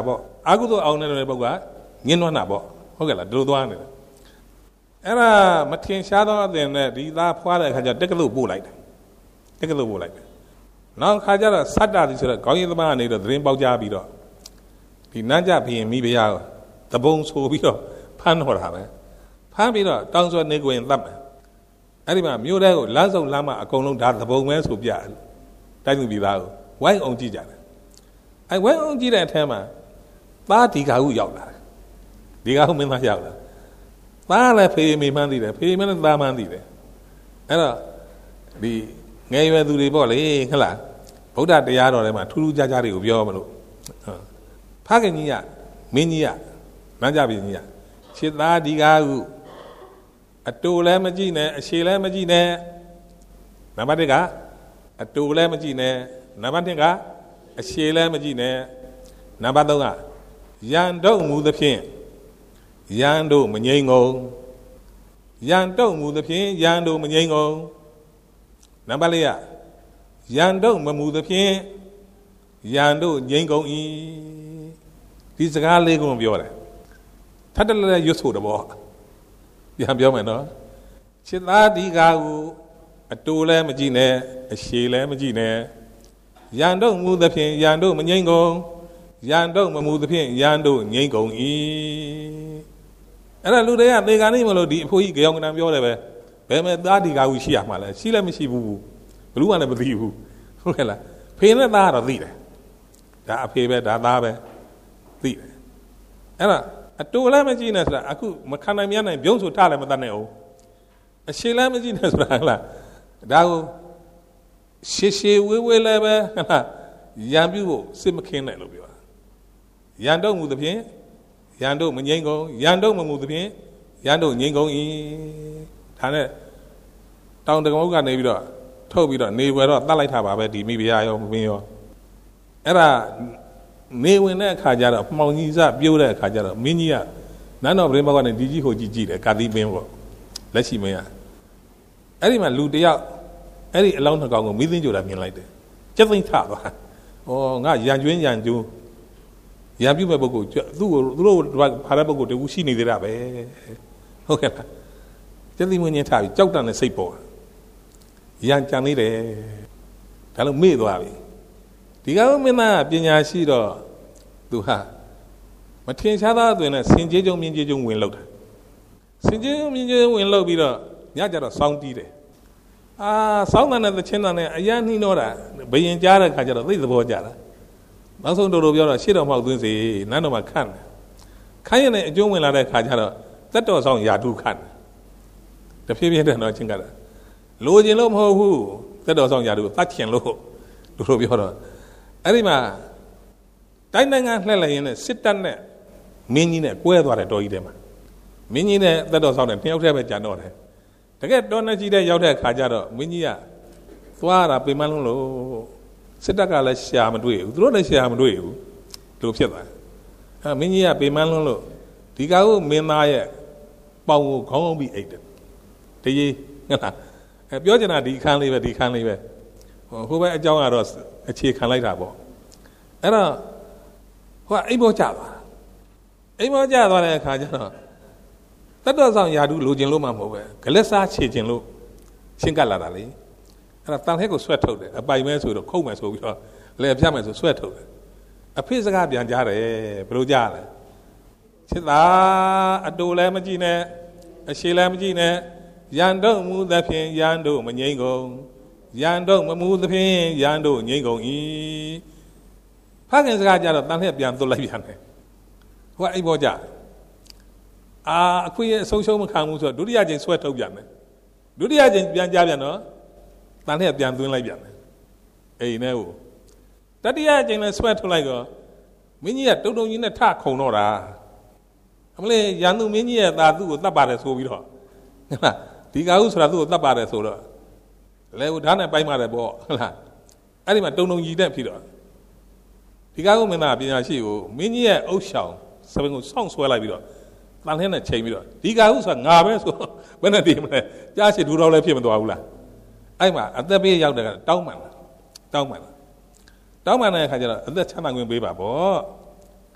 အာကုသိုလ်အောင်နေတဲ့ပုဂ္ဂိုလ်ကညှင်းနှွမ်းတာပေါ့ဟုတ်ကဲ့လားဒီလိုသွားနေတယ်အဲ့ဒါမထင်ရှားသောအသင်နဲ့ဒီသားဖွားတဲ့အခါကျတက်ကလို့ပို့လိုက်တယ်တက်ကလို့ပို့လိုက်တယ်နောက်ခါကျတော့စတ္တတိဆိုတော့ခေါင်းရည်သမားကနေတော့သတင်းပေါက်ကြပြီးတော့ဒီနန်းကြဘီရင်မိဖုရားသဘုံဆိုပြီးတော့ဖမ်းတော့တာပဲဖမ်းပြီးတော့တောင်းစွဲနေကိုရင်သတ်မယ်အဲ့ဒီမှာမြို့တဲကိုလမ်းစုံလမ်းမအကုန်လုံးဒါသဘုံပဲဆိုပြတိုက်သူပြည်သားကိုဝိုင်းအောင်ကြည့်ကြတယ်အဲ့ဝိုင်းအောင်ကြည့်တဲ့အထဲမှာသားဒီကာဟုရောက်လာတယ်ဒီကာဟုမင်းသားရောက်လာသားလည်းဖေးမိမှန်းသိတယ်ဖေးမင်းလည်းသားမှန်းသိတယ်အဲ့တော့ဒီငယ်ရွယ်သူတွေပေါ့လေဟုတ်လားဗုဒ္ဓတရားတော်ထဲမှာထူးထူးခြားခြားတွေကိုပြောမလို့ဖခင်ကြီးကမင်းကြီးကနန်းကြပြီကြီးကခြေသားဒီကာဟုအတူလည်းမကြည့်နဲ့အရှည်လည်းမကြည့်နဲ့နံပါတ်တစ်ကအတူလည်းမကြည့်နဲ့နံပါတ်နှစ်ကအရှည်လည်းမကြည့်နဲ့နံပါတ်သုံးကရန်တော့မူသဖြင့်ရန်တို့မငြိမ်ကုန်ရန်တော့မူသဖြင့်ရန်တို့မငြိမ်ကုန်နံပါတ်လေးကရန်တော့မမူသဖြင့်ရန်တို့ငြိမ်ကုန်၏ဒီစကားလေးကိုပြောတယ်ထပ်တလဲရွတ်ဆိုတော့ပြန်ပြောမယ်နော်ခြေသားဒီကာကိုအတူလည်းမကြည့်နဲ့အရှည်လည်းမကြည့်နဲ့ရန်တော့မူသဖြင့်ရန်တို့မငြိမ်ကုန်ရန်တော့မမူသဖြင့်ရန်တို့ငြိမ်ကုန်၏အဲ့ဒါလူတွေကသေကံနေမလို့ဒီအဖိုးကြီးကြောင်ကနံပြောတယ်ပဲဘယ်မဲ့သားဒီကာကိုရှိရမှာလဲရှိလည်းမရှိဘူးဘလူးကလည်းမသိဘူးဟုတ်ကဲ့လားဖေနဲ့သားကတော့သိတယ်ဒါအဖေပဲဒါသားပဲသိတယ်အဲ့ဒါအတူလည်းမကြည့်နဲ့ဆိုတာအခုမခံနိုင်မြနိုင်ပြုံးဆိုထားလည်းမတတ်နိုင်အောင်အရှည်လည်းမကြည့်နဲ့ဆိုတာဟုတ်လားဒါကိုရှည်ရှည်ဝေးဝေးလည်းပဲဟုတ်လားရံပြုဖို့စစ်မခင်းနဲ့လို့ပြောတာရန်တော့မူသဖြင့်ရန်တို့မငြိမ်ကုန်ရန်တို့မမူသဖြင့်ရန်တို့ငြိမ်ကုန်၏ဒါနဲ့တောင်တကုံကနေပြီးတော့ထုတ်ပြီးတော့နေဝယ်တော့တတ်လိုက်တာပါပဲဒီမိဖုရားရောမင်းရောအဲ့ဒါနေဝင်တဲ့အခါကျတော့မှောင်ကြီးစပြိုးတဲ့အခါကျတော့မင်းကြီးကနန်းတော်ပရိဘောကနေဒီကြီးဟိုကြီးကြည့်တယ်ကာတိပင်းပေါ့လက်ရှိမင်းကအဲ့ဒီမှာလူတယောက်အဲ့ဒီအလောင်းနှစ်ကောင်ကိုမိသိကြတာမြင်လိုက်တယ်ကျက်သိမ့်ထသွားဩငါရန်ကျွင်းရန်ကျိုးရန်ပြုတ်မဲ့ပုဂ္ဂိုလ်သူ့ကိုသူတို့ဖာတဲ့ပုဂ္ဂိုလ်တူရှိနေသေးတာပဲဟုတ်ကဲ့လားကျက်သိမ့်မင်းချင်းထားပြီးကြောက်တန်တဲ့စိတ်ပေါ်ရန်ကြံနေတယ်ဒါလို့မေ့သွားပြီဒီကောင်မင်းသားပညာရှိတော့သူဟာမထင်ရှားသောအသွင်နဲ့စင်ကြေးကျုံမြင်းကြေးကျုံဝင်လောက်တာစင်ကြေးကျုံမြင်းကြေးဝင်လောက်ပြီးတော့ညကျတော့စောင်းတီးတယ်အာစောင်းတဲ့နဲ့သချင်းတဲ့နဲ့အရန်နှီးတော့တာဘယင်ကြားတဲ့ခါကျတော့သိသဘောကျတာနောက်ဆုံးတော်တော်ပြောတော့ရှေ့တော်မှောက်သွင်းစီနန်းတော်မှာခန့်တယ်ခန့်ရတဲ့အကျုံးဝင်လာတဲ့ခါကျတော့သက်တော်ဆောင်ယာတုခန့်တယ်တဖြည်းဖြည်းတဲ့တော့ချင်းကတာလိုချင်လို့မဟုတ်ဘူးသက်တော်ဆောင်ယာတုကိုသတ်ချင်လို့တို့တို့ပြောတော့အဲ့ဒီမှာတိုင်းနိုင်ငံလှည့်လိုက်ရင်စစ်တပ်နဲ့မင်းကြီးနဲ့ကွဲသွားတယ်တော်ကြီးထဲမှာမင်းကြီးနဲ့သက်တော်ဆောင်နဲ့နှစ်ယောက်တည်းပဲကြံတော့တယ်တကယ်တော်နေကြီးတဲ့ရောက်တဲ့အခါကျတော့မင်းကြီးကသွားတာပြင်မလုံးလို့စစ်တပ်ကလည်းရှာမတွေ့ဘူးသူတို့လည်းရှာမတွေ့ဘူးလို့ဖြစ်သွားတယ်အဲမင်းကြီးကပြင်မလုံးလို့ဒီကောင်ကမင်းသားရဲ့ပေါင်ကိုခေါင်းအောင်ပြီးအိတ်တယ်တကြီးဟုတ်လားအဲပြောချင်တာဒီခန်းလေးပဲဒီခန်းလေးပဲဟိုဘက်အကြောင်းကတော့အခြေခံလိုက်တာပေါ့အဲ့တော့ဟိုကအိမ်ပေါ်ကျသွားအိမ်ပေါ်ကျသွားတဲ့အခါကျတော့တတ်တော်ဆောင်ယာတုလိုချင်လို့မှမဟုတ်ပဲဂလက်စားခြေချင်လို့ရှင်းကပ်လာတာလေအဲ့ဒါတန်ဟဲကိုဆွဲထုတ်တယ်အပိုင်မဲဆိုတော့ခုတ်မယ်ဆိုပြီးတော့လဲဖြတ်မယ်ဆိုဆွဲထုတ်တယ်အဖေစကားပြန်ကြားတယ်ဘယ်လိုကြားလဲချစ်သာအတူလည်းမကြည့်နဲ့အရှည်လည်းမကြည့်နဲ့ရန်တော့မူသဖြင့်ရန်တို့မငြိမ်ကုန်ရန်တော့မမူသဖြင့်ရန်တို့ငြိမ်ကုန်၏ဖခင်စကားကြတော့တန်လျက်ပြန်သွတ်လိုက်ပြန်တယ်ဟိုကအိမ်ပေါ်ကြအာအခွင့်အဆုံးရှုံးမခံဘူးဆိုတော့ဒုတိယကျင်ဆွဲထုတ်ပြန်တယ်ဒုတိယကျင်ပြန်ကြပြန်တော့တန်လျက်ပြန်သွင်းလိုက်ပြန်တယ်အိမ်ထဲကိုတတိယကျင်လည်းဆွဲထုတ်လိုက်တော့မင်းကြီးကတုံတုံကြီးနဲ့ထခုံတော့တာအမလေးရန်သူမင်းကြီးရဲ့သားသူ့ကိုတတ်ပါတယ်ဆိုပြီးတော့ဒီကာဟုဆိုတာသူ့ကိုတတ်ပါတယ်ဆိုတော့လဲဓာတ်နဲ့ပိုင်းပါတယ်ပေါ့ဟုတ်လားအဲ့ဒီမှာတုံတုံကြီးတဲ့ဖြစ်တော့ဒီကာဟုမင်းသားပညာရှိကိုမင်းကြီးရဲ့အုပ်ဆောင်စပင်ကိုစောင့်ဆွဲလိုက်ပြီးတော့တန်လှဲနဲ့ချိန်ပြီးတော့ဒီကာဟုဆိုတာငါပဲဆိုဘယ်နဲ့တည်မလဲကြားရှိဒူတော်လည်းဖြစ်မသွားဘူးလားအဲ့မှာအသက်ပေးရောက်တဲ့ကတောင်းပန်လာတောင်းပန်လာတောင်းပန်တဲ့အခါကျတော့အသက်ချမ်းသာခွင့်ပေးပါပေါ့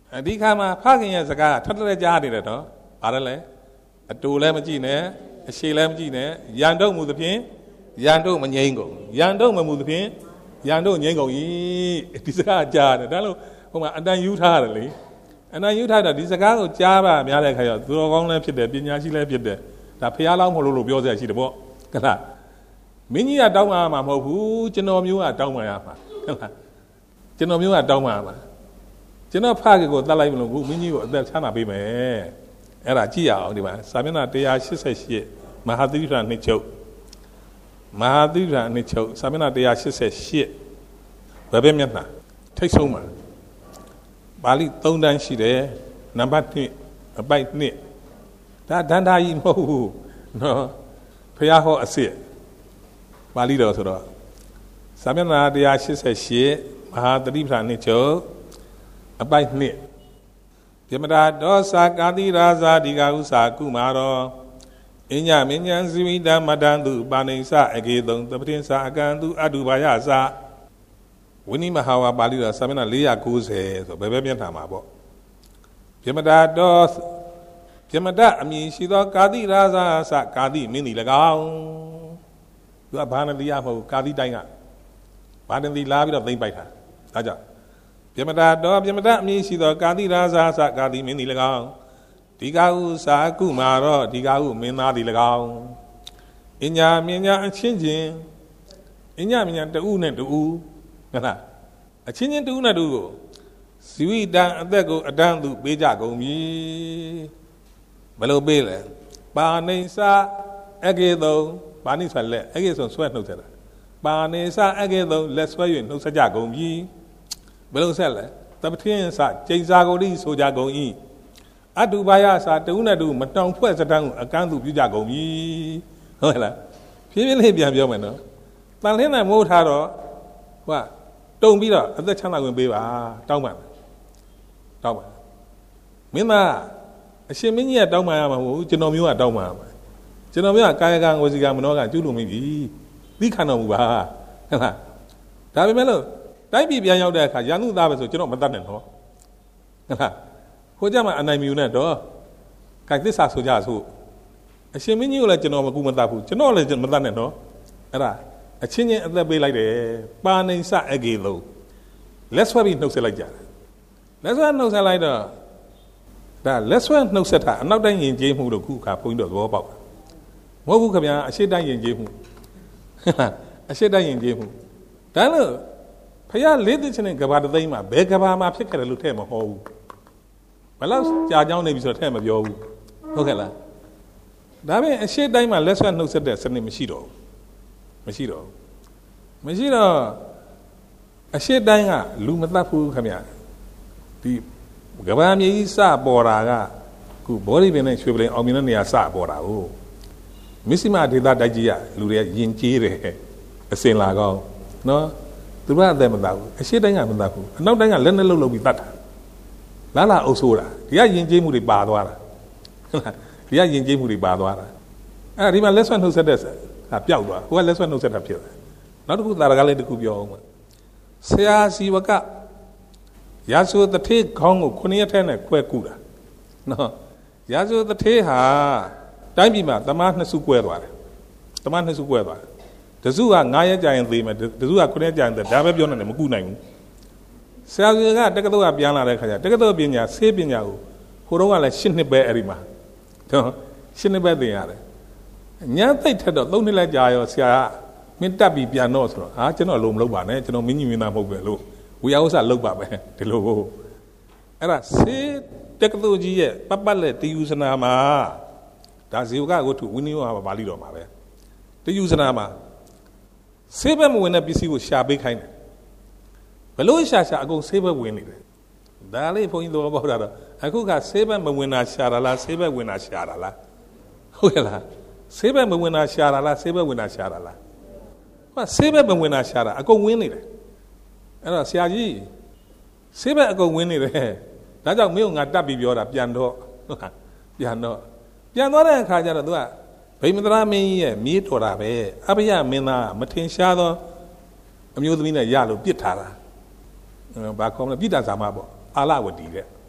ဒီခါမှာဖခင်ရဲ့စကားထပ်ထပ်ကြားနေတယ်နော်ဘာလဲလဲအတူလည်းမကြည့်နဲ့အရှိလည်းမကြည့်နဲ့ရန်တော့မှုသဖြင့်ရန်တော့မငြိမ်းကုန်ရန်တော့မမှုသဖြင့်ရန်တော့ငြိမ်းကုန်ဤဒီစကားကြားတယ်ဒါလို့ဟိုမှာအတန်ယူထားတယ်လေအတန်ယူထားတာဒီစကားကိုကြားပါများတဲ့ခါကျတော့သူတော်ကောင်းလည်းဖြစ်တယ်ပညာရှိလည်းဖြစ်တယ်ဒါဖျားလောင်းမလို့လို့ပြောစရာရှိတယ်ပေါ့ကလားမင်းကြီးကတောင်းပါမှာမဟုတ်ဘူးကျွန်တော်မျိုးကတောင်းပါရမှာကလားကျွန်တော်မျိုးကတောင်းပါမှာကျွန်တော်ဖခင်ကိုတတ်လိုက်မလို့ဘူးမင်းကြီးကိုအသက်ချမ်းသာပေးမယ်အဲ့ဒါကြည့်ရအောင်ဒီမှာစာမျက်နှာone eighty-eightမဟာသီရိထာနှစ်ချုပ်မဟာသီရိထာနှစ်ချုပ်စာမျက်နှာone eighty-eightဘယ်ဘက်မျက်နှာထိတ်ဆုံးမှာပါဠိသုံးတန်းရှိတယ်နံပါတ်oneအပိုက်twoဒါဒန္တာကြီးမဟုတ်ဘူးနော်ဖျားဟောအစစ်ပါဠိတော်ဆိုတော့စာမျက်နှာone eighty-eightမဟာသီရိထာနှစ်ချုပ်အပိုက်twoပြမတာဒောစာကာတိရာဇာဒီကဥစာကုမာရောအညမဉ္ဇံဇိဝိတမတံတုပါဏိစအကေတုံသပတိစာအကံတုအတုဘာယစာဝိနိမဟာဝါပါဠိတော်စာမျက်နှာfour ninetyဆိုဘယ်ဘက်မျက်နှာမှာပေါ့ပြမတာဒောပြမတအမည်ရှိသောကာတိရာဇာစကာတိမင်းသည်၎င်းသူကဘာနတိယမဟုတ်ကာတိတိုင်းကဘာနတိလာပြီးတော့သိမ့်ပိုက်တာဒါကြောင့်ပြမတာတော်ပြမတအမည်ရှိသောကာတိရာဇာစကာတိမင်းသည်၎င်းဒီကဟုစာကုမာရောဒီကဟုမင်းသားသည်၎င်းအညာမြညာအချင်းချင်းအညာမြညာတူနဲ့တူဟုတ်လားအချင်းချင်းတူနဲ့တူကိုဇီဝိတံအသက်ကိုအတန်းသူပေးကြကုန်ပြီဘယ်လိုပေးလဲပါဏိစအကေတုံပါဏိဆိုလက်အကေဆိုဆွဲနှုတ်ဆက်တာပါဏိစအကေတုံလက်ဆွဲ၍နှုတ်ဆက်ကြကုန်ပြီဘယ်လိုဆက်လဲသပ္ပထင်းစကျိန်စာကိုတိဆိုကြကုန်၏အတုဘာယစာတူနဲ့တူမတောင်ဖွဲ့စတန်းကိုအကန့်သူပြုကြကုန်ပြီဟုတ်လားဖြည်းဖြည်းလေးပြန်ပြောမယ်နော်တန်လင်းနဲ့မိုးထားတော့ဟိုကတုံပြီးတော့အသက်ချမ်းသာခွင့်ပေးပါတောင်းပါတောင်းပါမင်းသားအရှင်မင်းကြီးကတောင်းပါရမှာမဟုတ်ဘူးကျွန်တော်မျိုးကတောင်းပါရမှာကျွန်တော်မျိုးကကာယကံဝစီကံမနောကကျူးလွန်မိပြီသိခံတော်မူပါဟုတ်လားဒါပေမဲ့လို့တိုက်ပြည်ပြန်ရောက်တဲ့အခါရန်သူသားပဲဆိုကျွန်တော်မတတ်နဲ့တော့ဟုတ်လားဟိုကြမှာအနိုင်မြူနဲ့တော့ကြိုက်သစ္စာဆိုကြဆိုအရှင်မင်းကြီးကိုလည်းကျွန်တော်မကူမတတ်ဘူးကျွန်တော်လည်းမတတ်နဲ့တော့အဲ့ဒါအချင်းချင်းအသက်ပေးလိုက်တယ်ပါဏိစအကေလုံးလက်ဆွဲပြီးနှုတ်ဆက်လိုက်ကြတယ်လက်ဆွဲနှုတ်ဆက်လိုက်တော့ဒါလက်ဆွဲနှုတ်ဆက်တာအနောက်တိုင်းယဉ်ကျေးမှုလို့ခုခါဘုန်းကြီးတို့သဘောပေါက်မဟုတ်ဘူးခင်ဗျာအရှိတိုင်းယဉ်ကျေးမှုအရှိတိုင်းယဉ်ကျေးမှုဒါလို့ဖယားလေးသိချင်းတဲ့ကဘာတသိမ်းမှာဘယ်ကဘာမှာဖြစ်ခဲ့တယ်လို့ထဲ့မဟောဘူးဘယ်လောက်ကြာကြောင်းနေပြီဆိုတော့ထဲ့မပြောဘူးဟုတ်ကဲ့လားဒါပေမဲ့အရှိတိုင်းမှာလက်ဆွဲနှုတ်ဆက်တဲ့စနစ်မရှိတော့ဘူးမရှိတော့ဘူးမရှိတော့အရှိတိုင်းကလူမတတ်ဘူးခင်ဗျာဒီကဘာမြေကြီးစပေါ်တာကခုဘောဓိပင်နဲ့ရွှေပလင်အောင်မြင်တဲ့နေရာစပေါ်တာကိုမစ္စည်းမဒေသတိုက်ကြီးကလူတွေကယဉ်ကျေးတယ်အစင်လာကောင်းနော်သူကအသက်မတတ်ဘူးအရှိတိုင်းကမတတ်ဘူးအနောက်တိုင်းကလက်နဲ့လှုပ်လှုပ်ပြီးတတ်တာလာလာအုပ်ဆိုးတာဒီကယဉ်ကျေးမှုတွေပါသွားတာဟုတ်လားဒီကယဉ်ကျေးမှုတွေပါသွားတာအဲ့ဒီမှာလက်ဆွဲနှုတ်ဆက်တဲ့ဟာပျောက်သွားဟိုကလက်ဆွဲနှုတ်ဆက်တာဖြစ်တယ်နောက်တစ်ခုသာရကလေးတစ်ခုပြောအောင်ဆရာစီဝကရာဇဝတထေခေါင်းကိုခုနှစ်ရက်ထဲနဲ့ခွဲကူတာနော်ရာဇဝတထေဟာတိုင်းပြည်မှာတမန်နှစ်စုကွဲသွားတယ်တမန်နှစ်စုကွဲသွားတယ်တစုကnineရက်ကြာရင်သေမယ်တစုကခုနှစ်ရက်ကြာရင်သေဒါပဲပြောနေတယ်မကူနိုင်ဘူးဆရာကြီးကတက္ကသိုလ်ကပြန်လာတဲ့ခါကျတက္ကသိုလ်ပညာဆေးပညာကိုဟိုတော့ကလည်းeightနှစ်ပဲအဲ့ဒီမှာနော်eightနှစ်ပဲသင်ရတယ်ညသိထက်တော့သုံးနှစ်လိုက်ကြာရောဆရာကမင်းတက်ပြီးပြန်တော့ဆိုတော့ဟာကျွန်တော်လုံးမလုပ်ပါနဲ့ကျွန်တော်မင်းကြီးမင်းသားမဟုတ်ပဲလို့ဝေယဥစ္စာလုပ်ပါပဲဒီလိုကိုအဲ့ဒါစေတက္ကသိုလ်ကြီးရဲ့ပပတ်လက်တယူစနာမှာဒါဇေဝကဝတ္ထုဝိနည်းဟာပါဠိတော်မှာပဲတယူစနာမှာဆေးဘက်မဝင်တဲ့ပစ္စည်းကိုရှာပေးခိုင်းတယ်ဘလို့ရှာရှာအကုန်ဆေးဘက်ဝင်နေတယ်ဒါလေးဘုန်းကြီးတော်ပေါ့တာတော့အခုကဆေးဘက်မဝင်တာရှာတာလားဆေးဘက်ဝင်တာရှာတာလားဟုတ်ကဲ့လားဆေးဘက်မဝင်တာရှာတာလားဆေးဘက်ဝင်တာရှာတာလားဟောဆေးဘက်မဝင်တာရှာတာအကုန်ဝင်နေတယ်အဲ့တော့ဆရာကြီးဆေးဘက်အကုန်ဝင်နေတယ်ဒါကြောင့်မင်းကငါတက်ပြီးပြောတာပြန်တော့ပြန်တော့ပြန်သွားတဲ့အခါကျတော့ तू ကဗိမ္မာရမင်းကြီးရဲ့မြေးတော်တာပဲအဘယမင်းသားမထင်ရှားသောအမျိုးသမီးနဲ့ရလို့ပြစ်ထားတာဘာခေါ်မလဲပြစ်တာဇာမပေါ့အာလဝတီတဲ့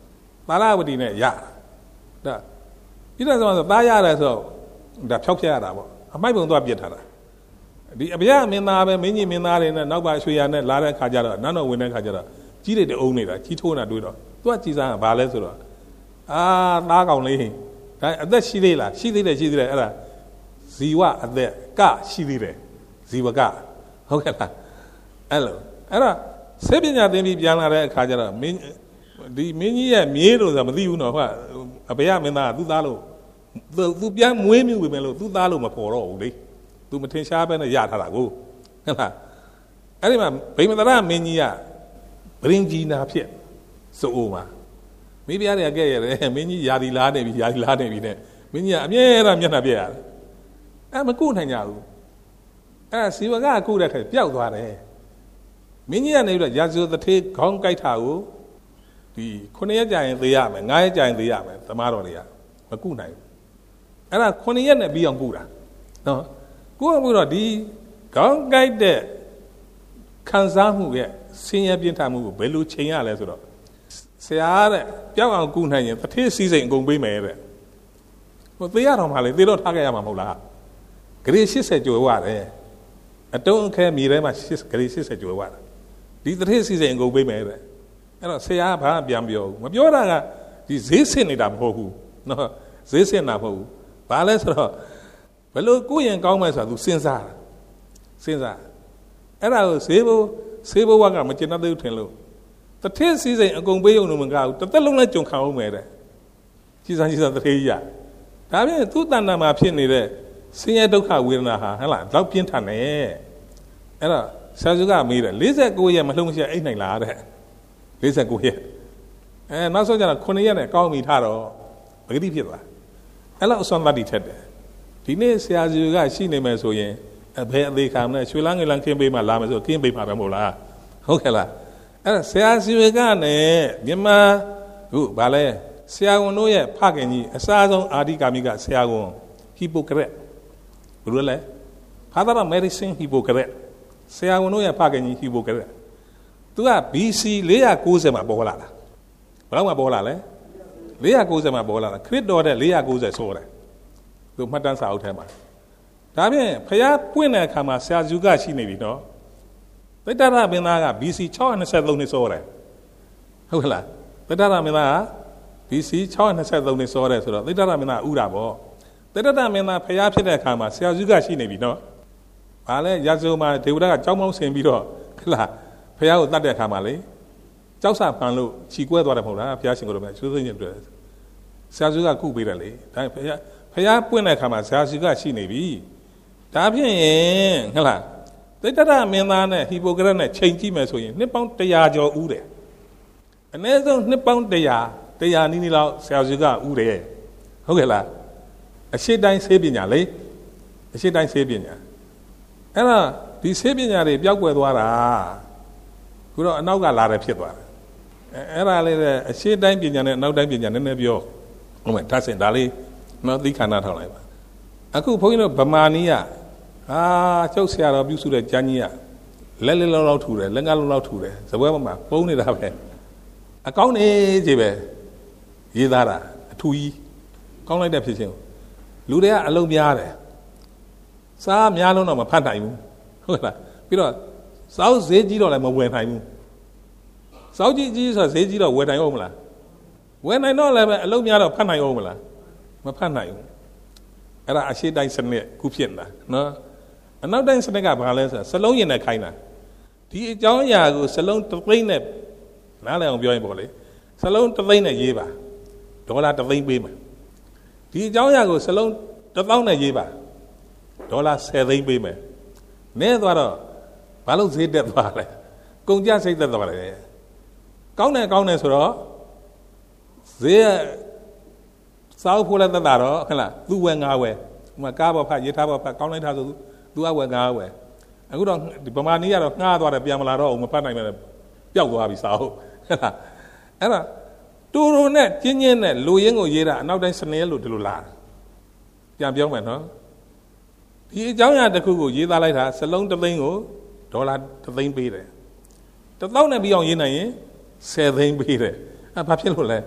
သာရဝတီနဲ့ရဒါဣဒ္ဓသမဆိုသားရတယ်ဆိုတော့ဒါဖြောက်ပြရတာပေါ့အမိုက်ပုံသွားပြစ်ထားတာဒီအဗျာမင်းသားပဲမင်းကြီးမင်းသားတွေနဲ့နောက်ပါရွှေရနဲ့လာတဲ့ခါကျတော့နန်းတော်ဝင်တဲ့ခါကျတော့ကြီးတွေတုံးနေတာကြီးထိုးနေတာတွေ့တော့သူကကြည်စားကဘာလဲဆိုတော့အာသားကောင်လေးဒါအသက်ရှိသေးလားရှိသေးတယ်ရှိသေးတယ်အဲ့ဒါဇီဝအသက်ကရှိသေးတယ်ဇီဝကဟုတ်ကဲ့လားအဲ့လိုအဲ့တော့ဆေးပညာသင်ပြီးပြန်လာတဲ့အခါကျတော့မင်းဒီမင်းကြီးရဲ့မြေးလို့ဆိုတာမသိဘူးနော်ဟုတ်အဘေရမင်းသားကသူ့သားလို့သူပြန်မွေးမြူပဲမယ်လို့သူ့သားလို့မပေါ်တော့ဘူးလေသူမထင်ရှားပဲနဲ့ရထားတာကိုဟုတ်လားအဲ့ဒီမှာဗိမ္မာသရမင်းကြီးကဗရင်ကြီးနာဖြစ်စိုးအိုမှာမိဖုရားတွေကကဲ့ရတယ်မင်းကြီးယာဒီလားနေပြီယာဒီလားနေပြီနဲ့မင်းကြီးကအမြဲတမ်းမျက်နှာပြက်ရတယ်အဲ့မကုနိုင်ကြဘူးအဲ့ဇီဝကကုတဲ့ခါပျောက်သွားတယ်မင်းကြီးကနေပြီးတော့ရာဇဝတထေးခေါင်းကိုက်တာကိုဒီခုနှစ်ရက်ကြာရင်သေရမယ်ငါးရက်ကြာရင်သေရမယ်သမားတော်တွေကမကုနိုင်ဘူးအဲ့ဒါခုနှစ်ရက်နဲ့ပြီးအောင်ကုတာနော်ကုအောင်ပြီးတော့ဒီခေါင်းကိုက်တဲ့ခံစားမှုရဲ့ဆင်းရဲပြင်းထန်မှုကိုဘယ်လိုချိန်ရလဲဆိုတော့ဆရာတဲ့ပြောက်အောင်ကုနိုင်ရင်တထေးစီးစိမ်အကုန်ပေးမယ်တဲ့ဟိုသေရတော့မှလေသေတော့ထားခဲ့ရမှာမဟုတ်လားဂရေ၈၀ကျော်ရတယ်အတုံးအခဲမြေထဲမှာဂရေ၈၀ကျော်ရတယ်ဒီတထေးစီးစိမ်အကုန်ပေးမယ်တဲ့အဲ့တော့ဆရာကဘာမှပြန်ပြောဘူးမပြောတာကဒီဈေးစစ်နေတာမဟုတ်ဘူးနော်ဈေးစစ်တာမဟုတ်ဘူးဘာလဲဆိုတော့ဘယ်လိုကိုရင်ကောင်းမယ်ဆိုတာ तू စဉ်းစားတာစဉ်းစားအဲ့ဒါကိုဈေးဘိုးဈေးဘိုးကမကျင်တတ်သေးဘူးထင်လို့တထေးစီးစိမ်အကုန်ပေးရုံနဲ့မကဘူးတစ်သက်လုံးလည်းကြုံခံအောင်မယ်တဲ့ကြီးစားကြီးစားတထေးကြီးရဒါပြင်သူ့တဏ္ဍာမှာဖြစ်နေတဲ့ဆင်းရဲဒုက္ခဝေဒနာဟာဟဲ့လားတော့ပြင်းထန်နေအဲ့တော့ဆရာစုကမေးတယ်၄၉ရက်မလှုပ်မရှားအိတ်နိုင်လားတဲ့၄၉ရက်အဲနောက်ဆုံးကျတော့9ရက်နဲ့ကောင်းပြီထားတော့ပဂတိဖြစ်သွားအဲ့လောက်အစွမ်းတတ္တိထက်တယ်ဒီနေ့ဆရာစုကရှိနေမယ်ဆိုရင်ဘယ်အသေးခံမလဲရွှေလန်းငယ်လန်းခင်းပေးမှလာမယ်ဆိုခင်းပေးမှာပဲမဟုတ်လားဟုတ်ကဲ့လားအဲ့ဒါဆရာစုကနဲ့မြန်မာဟုတ်ဗာလဲဆရာဝန်တို့ရဲ့ဖခင်ကြီးအစားဆုံးအာဒီကာမိကဆရာဝန်ဟီပိုကရက်ဘယ်လိုလဲ Father of Medicine ဟီပိုကရက်ဆရာဝန်တို့ရဲ့ဖခင်ကြီးဟီပိုကရက်သူက ဘီ စီ ၄၉၀မှာပေါ်လာတာဘယ်လောက်မှာပေါ်လာလဲ၄၉၀မှာပေါ်လာတာခရစ်တော်တဲ့၄၉၀ဆိုတယ်သူမှတ်တမ်းစာအုပ်ထဲမှာဒါဖြင့်ဖျားပွင့်တဲ့အခါမှာဆရာစုကရှိနေပြီနော်သိတ္တရမင်းသားက ဘီ စီ ၆၂၃နှစ်ဆိုတယ်ဟုတ်ကလားသိတ္တရမင်းသားက ဘီ စီ ၆၂၃နှစ်ဆိုတယ်ဆိုတော့သိတ္တရမင်းသားဥတာပေါ့သိတ္တရမင်းသားဖျားဖြစ်တဲ့အခါမှာဆရာစုကရှိနေပြီနော်ဘာလဲရာဇဝမှာဒေဝဒကကြောင်းမောင်းဆင်ပြီးတော့ခလားဖះကိုတတ်တဲ့အခါမှာလေကြောက်စာဖန်လို့ခြီကွဲသွားတယ်မဟုတ်လားဖះရှင်ကိုတော့ကျိုးစိမ့်ညတွေ့ဆရာစုကကုပေးတယ်လေဒါဖះဖះပွင့်တဲ့အခါမှာဆရာစုကရှိနေပြီဒါဖြင့်ဟဲ့လားသိတ္တရမင်းသားနဲ့ဟီပိုကရက်နဲ့ချိန်ကြည့်မယ်ဆိုရင်နှစ်ပေါင်း၁၀၀ကျော်ဦးတယ်အနည်းဆုံးနှစ်ပေါင်း၁၀၀ ၁၀၀နီးနီးလောက်ဆရာစုကဦးတယ်ဟုတ်ကဲ့လားအရှိတိုင်းဆေးပညာလေအရှိတိုင်းဆေးပညာအဲ့ဒါဒီဆေးပညာတွေပျောက်ကွယ်သွားတာခုတော့အနောက်ကလာတယ်ဖြစ်သွားတယ်အဲ့ဒါလေးတဲ့အရှိတိုင်းပညာနဲ့အနောက်တိုင်းပညာနည်းနည်းပြောဟုတ်မယ်ဒါစင်ဒါလေးနော်သိခန္ဓာထောက်လိုက်ပါအခုဘုန်းကြီးတို့ဗမာနီးကအာကျုပ်ဆရာတော်ပြုစုတဲ့ကျမ်းကြီးကလက်လက်လောက်လောက်ထူတယ်လက်ငါလောက်လောက်ထူတယ်ဇပွဲမှာပုံနေတာပဲအကောင်းနေကြီးပဲရေးသားတာအထူကြီးကောင်းလိုက်တဲ့ဖြစ်ချင်းလူတွေကအလုံးများတယ်စားများလုံးတော့မဖတ်နိုင်ဘူးဟုတ်လားပြီးတော့စောက်ဈေးကြီးတော့လည်းမဝယ်နိုင်ဘူးစောက်ကြီးကြီးဆိုဈေးကြီးတော့ဝယ်နိုင်အောင်မလားဝယ်နိုင်တော့လည်းပဲအလုံးများတော့ဖတ်နိုင်အောင်မလားမဖတ်နိုင်ဘူးအဲ့ဒါအရှိတိုင်းစနစ်ခုဖြစ်နေတာနော်အနောက်တိုင်းစနစ်ကဘာလဲဆိုစလုံးရင်နဲ့ခိုင်းတာဒီအကြောင်းအရာကိုစလုံးတစ်သိန်းနဲ့နားလည်အောင်ပြောရင်ပေါ့လေစလုံးတစ်သိန်းနဲ့ရေးပါဒေါ်လာတစ်သိန်းပေးမယ်ဒီအကြောင်းအရာကိုစလုံးတစ်သောင်းနဲ့ရေးပါဒေါ်လာဆယ်သိန်းပေးမယ်နည်းသွားတော့ဘာလို့ဈေးတက်သွားလဲကုန်ကြစိတ်သက်သွားတယ်ကောင်းတယ်ကောင်းတယ်ဆိုတော့ဈေးစောက်ဖို့လည်းသက်တာတော့ဟဲ့လားသူ့ဝယ်ငါဝယ်ဟိုမှာကားပေါ်ဖတ်ရေးထားပေါ်ဖတ်ကောင်းလိုက်တာဆိုသူအဝယ်ငါဝယ်အခုတော့ဒီဗမာနီးကတော့ငှားသွားတယ်ပြန်မလာတော့ဘူးမဖတ်နိုင်မယ်ပျောက်သွားပြီစောက်ဟဲ့လားအဲ့ဒါတူတူနဲ့ကျင်းကျင်းနဲ့လူရင်းကိုရေးတာအနောက်တိုင်းစနေလို့ဒီလိုလာပြန်ပြောမယ်နော်ဒီအကြောင်းအရာတစ်ခုကိုရေးသားလိုက်တာစလုံးတစ်သိန်းကိုဒေါ်လာတစ်သိန်းပေးတယ်တစ်သောင်းနဲ့ပြီးအောင်ရေးနိုင်ရင်ဆယ်သိန်းပေးတယ်အဲ့ဘာဖြစ်လို့လဲ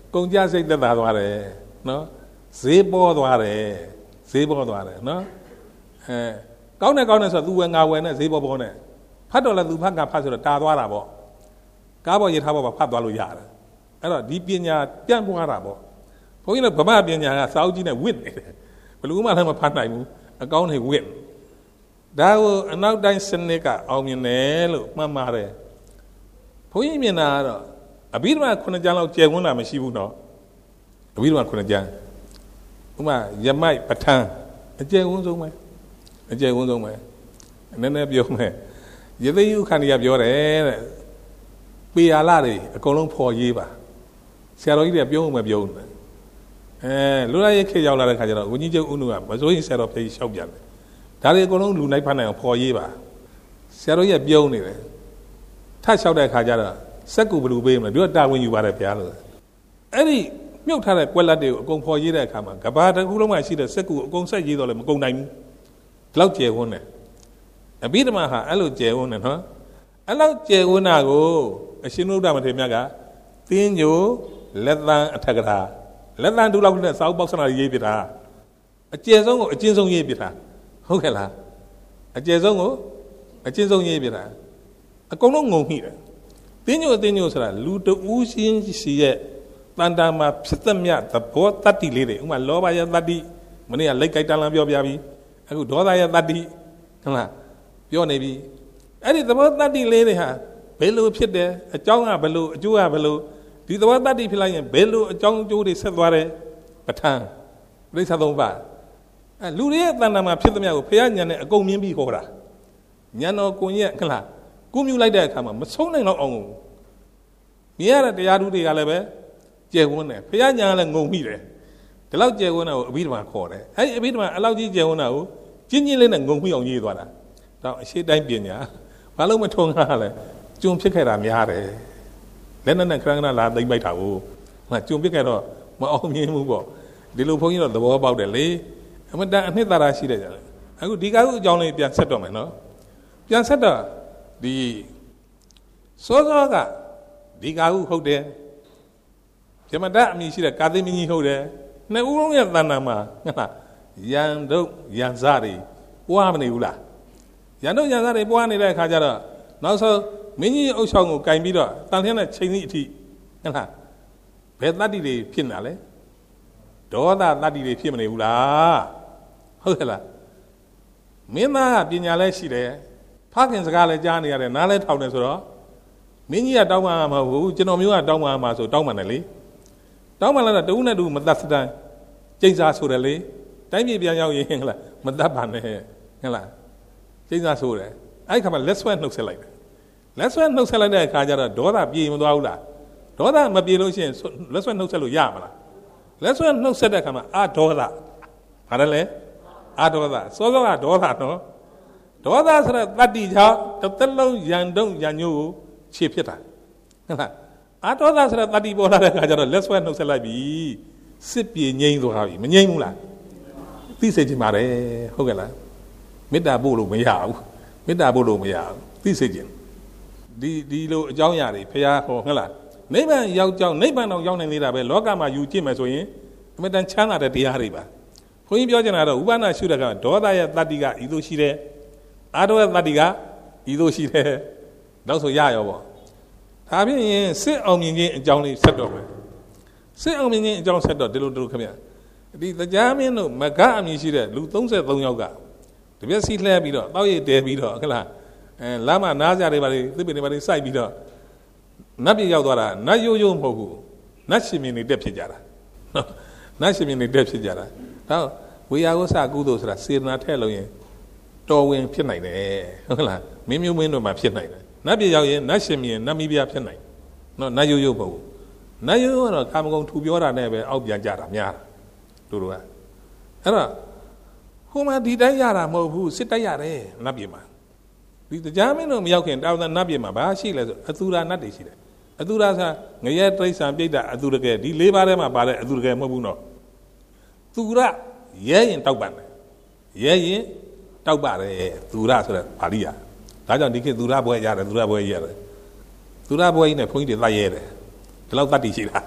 ကုန်ကြစိတ်သက်သာသွားတယ်နော်ဈေးပေါ်သွားတယ်ဈေးပေါ်သွားတယ်နော်အဲကောင်းတယ်ကောင်းတယ်ဆိုတော့ तू ဝယ်ငါဝယ်နဲ့ဈေးပေါ်ပေါ်နဲ့ဖတ်တော့လဲ तू ဖတ်ငါဖတ်ဆိုတော့တာသွားတာပေါ့ကားပေါ်ရထားပေါ်မှာဖတ်သွားလို့ရတယ်အဲ့တော့ဒီပညာပြန့်ပွားတာပေါ့ဘုန်းကြီးတို့ဗမာပညာကစာအုပ်ကြီးနဲ့ဝင့်နေတယ်ဘယ်လိုမှလည်းမဖတ်နိုင်ဘူးအကောင်းနေဝင့်ဒါကိုအနောက်တိုင်းစနစ်ကအောင်မြင်တယ်လို့မှတ်ပါတယ်ဘုန်းကြီးမြင်တာကတော့အဘိဓမ္မာခုနှစ်ကျမ်းလောက်ကျယ်ဝန်းတာမရှိဘူးနော်အဘိဓမ္မာခုနှစ်ကျမ်းဥပမာယမိုက်ပဋ္ဌာန်းအကျယ်ဝန်းဆုံးပဲအကျယ်ဝန်းဆုံးပဲနည်းနည်းပြောမယ်ယသိယုခန္ဒီကပြောတယ်တဲ့ပေယာလတွေအကုန်လုံးဖော်ရေးပါဆရာတော်ကြီးတွေပြုံးမှပြုံးတယ်အဲလူရရဲ့ခေရောက်လာတဲ့ခါကျတော့ဝင်းကြီးကျုပ်ဥနုကမစိုးရင်ဆရာတော်ပြေးလျှောက်ပြန်တယ်ဒါတွေအကုန်လုံးလူနိုင်ဖတ်နိုင်အောင်ဖော်ရေးပါဆရာတော်ကြီးပြုံးနေတယ်ထလျှောက်တဲ့ခါကျတော့စက်ကူဘလူပေးမလားတို့တာဝန်ယူပါတယ်ဗျာလို့အဲ့ဒီမြုပ်ထားတဲ့ကွက်လက်တွေကိုအကုန်ဖော်ရေးတဲ့အခါမှာကဘာတစ်ခုလုံးမှရှိတဲ့စက်ကူအကုန်ဆက်ရေးတော့လည်းမကုန်နိုင်ဘူးဒီလောက်ကျယ်ဝန်းတယ်အဘိဓမ္မာဟာအဲ့လိုကျယ်ဝန်းတယ်နော်အဲ့လောက်ကျယ်ဝန်းတာကိုအရှင်ဘုရားမထေရမြတ်ကသင်္ကြိုလက်သံအထက်ကထာလက်သံဒုလောက်နဲ့စာအုပ်ပေါက်ဆနာရေးပြတာအကျယ်ဆုံးကိုအကျဉ်းဆုံးရေးပြတာဟုတ်ကဲ့လားအကျယ်ဆုံးကိုအကျဉ်းဆုံးရေးပြတာအကုန်လုံးငုံမိတယ်သင်္ကြိုသင်္ကြိုဆိုတာလူတဦးချင်းစီရဲ့တန်တာမှာဖြစ်သမျှသဘောတတ္တိလေးတွေဥပမာလောဘရဲ့တတ္တိမနေ့ကလက်ကြိုက်တန်လန်းပြောပြပြီအခုဒေါသရဲ့တတ္တိဟုတ်လားပြောနေပြီအဲ့ဒီသဘောတတ္တိလေးတွေဟာဘယ်လိုဖြစ်တယ်အကြောင်းကဘယ်လိုအကျိုးကဘယ်လိုဒီသဘောတတ္တိဖြစ်လိုက်ရင်ဘယ်လိုအကြောင်းအကျိုးတွေဆက်သွားတယ်ပဋ္ဌာန်းပြိဿသုံးပါအဲလူတွေရဲ့တဏ္ဍာမှာဖြစ်သမျှကိုဘုရားဉာဏ်နဲ့အကုန်မြင်ပြီးဟောတာဉာဏ်တော်ကိုရဲ့ခလားကိုမြူလိုက်တဲ့အခါမှာမဆုံးနိုင်တော့အောင်မြင်ရတဲ့တရားဓုတွေကလည်းပဲကျယ်ဝန်းတယ်ဘုရားဉာဏ်ကလည်းငုံမိတယ်ဒီလောက်ကျယ်ဝန်းတာကိုအဘိဓမ္မာခေါ်တယ်အဲဒီအဘိဓမ္မာအလောက်ကြီးကျယ်ဝန်းတာကိုကျင်းချင်းလေးနဲ့ငုံမိအောင်ရေးသွားတာတော့အရှိတိုင်းပညာဘာလို့မထုံးကားလဲကျွံဖြစ်ခဲ့တာများတယ်လက်နဲ့နဲ့ခရခဏလာသိမ့်ပိုက်တာကိုငါကျွံဖြစ်ခဲ့တော့မအောင်မြင်ဘူးပေါ့ဒီလိုဘုန်းကြီးတော့သဘောပေါက်တယ်လေအမတန်အနှစ်သာရရှိတယ်ကြတယ်အခုဒီကားဥအကြောင်းလေးပြန်ဆက်တော့မယ်နော်ပြန်ဆက်တော့ဒီစောစောကဒီကားဥဟုတ်တယ်ဇမတအမည်ရှိတဲ့ကာသိမင်းကြီးဟုတ်တယ်နှစ်ဦးလုံးရဲ့တဏ္ဍာမှာဟုတ်လားယံတို့ယံစားတွေပွားမနေဘူးလားယံတို့ယံစားတွေပွားနေတဲ့အခါကျတော့နောက်ဆုံးမင်းကြီးအုပ်ဆောင်ကိုကင်ပြီးတော့တန်ထင်းတဲ့ချိန်စီအထိဟုတ်လားဘယ်တတ္တိတွေဖြစ်နေတာလဲဒေါသတတ္တိတွေဖြစ်မနေဘူးလားဟုတ်ကဲ့လားမင်းသားကပညာလည်းရှိတယ်ဖခင်စကားလည်းကြားနေရတယ်နားလည်းထောင်တယ်ဆိုတော့မင်းကြီးကတောင်းပန်မှာမဟုတ်ဘူးကျွန်တော်မျိုးကတောင်းပန်မှာဆိုတောင်းပန်တယ်လေတောင်းပန်လာတော့တဦးနဲ့တူမတတ်စတန်ကျိန်းစာဆိုတယ်လေတိုင်းပြည်ပြန်ရောက်ရင်ဟုတ်လားမတတ်ပါနဲ့ဟုတ်လားကျိန်းစာဆိုတယ်အဲ့ဒီခါမှာလက်ဆွဲနှုတ်ဆက်လိုက်တယ်လက်ဆွဲနှုတ်ဆက်လိုက်တဲ့အခါကျတော့ဒေါသပြေမသွားဘူးလားဒေါသမပြေလို့ရှိရင်လက်ဆွဲနှုတ်ဆက်လို့ရမလားလက်ဆွဲနှုတ်ဆက်တဲ့အခါမှာအာဒေါသဘာလဲလဲအာဒေါသစောစောကဒေါသနော်ဒေါသဆိုတဲ့တတ္တိကြောင့်တစ်သက်လုံးရန်တုံရန်ညို့ကိုခြေဖြစ်တာဟုတ်လားအာဒေါသဆိုတဲ့တတ္တိပေါ်လာတဲ့အခါကျတော့လက်ဆွဲနှုတ်ဆက်လိုက်ပြီစစ်ပြေငြိမ်းသွားပြီမငြိမ်းဘူးလားသိစေချင်ပါတယ်ဟုတ်ကဲ့လားမေတ္တာပို့လို့မရဘူးမေတ္တာပို့လို့မရဘူးသိစေချင်ဒီဒီလိုအကြောင်းအရာတွေဖះဟောဟုတ်လားနိဗ္ဗာန်ရောက်ကြောင်းနိဗ္ဗာန်တော့ရောက်နေသေးတာပဲလောကမှာယူကြည့်မယ်ဆိုရင်အမတန်ချမ်းသာတဲ့တရားတွေပါဘုန်းကြီးပြောချင်တာတော့ဥပနာရှုတဲ့ကဒေါသရဲ့တတ္တိကဤသို့ရှိတယ်အာဒေါရဲ့တတ္တိကဤသို့ရှိတယ်နောက်ဆိုရရောပေါ့ဒါဖြင့်ရင်စစ်အောင်မြင်ခြင်းအကြောင်းလေးဆက်တော့မယ်စစ်အောင်မြင်ခြင်းအကြောင်းဆက်တော့ဒီလိုတို့ခင်ဗျဒီတရားမင်းတို့မကအမည်ရှိတဲ့လူသုံးဆယ်သုံးယောက်ကတပြက်စီလှဲပြီးတော့တောက်ရည်တဲပြီးတော့ဟုတ်လားအဲလမ်းမှာနားကြတွေပါလေသစ်ပင်တွေပါလေစိုက်ပြီးတော့နတ်ပြည်ရောက်သွားတာနတ်ရိုးရိုးမဟုတ်ဘူးနတ်ရှင်မြင်နေတက်ဖြစ်ကြတာနတ်ရှင်မြင်နေတက်ဖြစ်ကြတာဒါဝေယဝဆကုသိုလ်ဆိုတာစေတနာထဲ့လို့ရင်တော်ဝင်ဖြစ်နိုင်တယ်ဟုတ်လားမင်းမျိုးမင်းတို့မှာဖြစ်နိုင်တယ်နတ်ပြည်ရောက်ရင်နတ်ရှင်မြင်နတ်မိဖုရားဖြစ်နိုင်နော်နတ်ရိုးရိုးမဟုတ်ဘူးနတ်ရိုးရိုးကတော့ကာမဂုဏ်ထူပြောတာနဲ့ပဲအောက်ပြန်ကြတာများတာတို့တို့ကအဲ့တော့ဟိုမှာဒီတိုင်းရတာမဟုတ်ဘူးစစ်တိုက်ရတယ်နတ်ပြည်မှာဒီတရားမင်းတို့မရောက်ခင်တောင်သာနတ်ပြည်မှာဘာရှိလဲဆိုအသူရာနတ်တွေရှိတယ်အသူရာဆိုငရဲတိရစ္ဆာန်ပြိတ္တာအသူရကဲဒီလေးပါးထဲမှာပါတဲ့အသူရကဲမဟုတ်ဘူးနော်သူရရဲရင်တောက်ပန်တယ်ရဲရင်တောက်ပါတယ်သူရဆိုတဲ့ပါဠိရဒါကြောင့်ဒီခေတ်သူရဘွဲရတယ်သူရဘွဲရတယ်သူရဘွဲကြီးနဲ့ဘုန်းကြီးတွေသတ်ရဲတယ်ဒီလောက်တတ်တည်ရှိတာဟ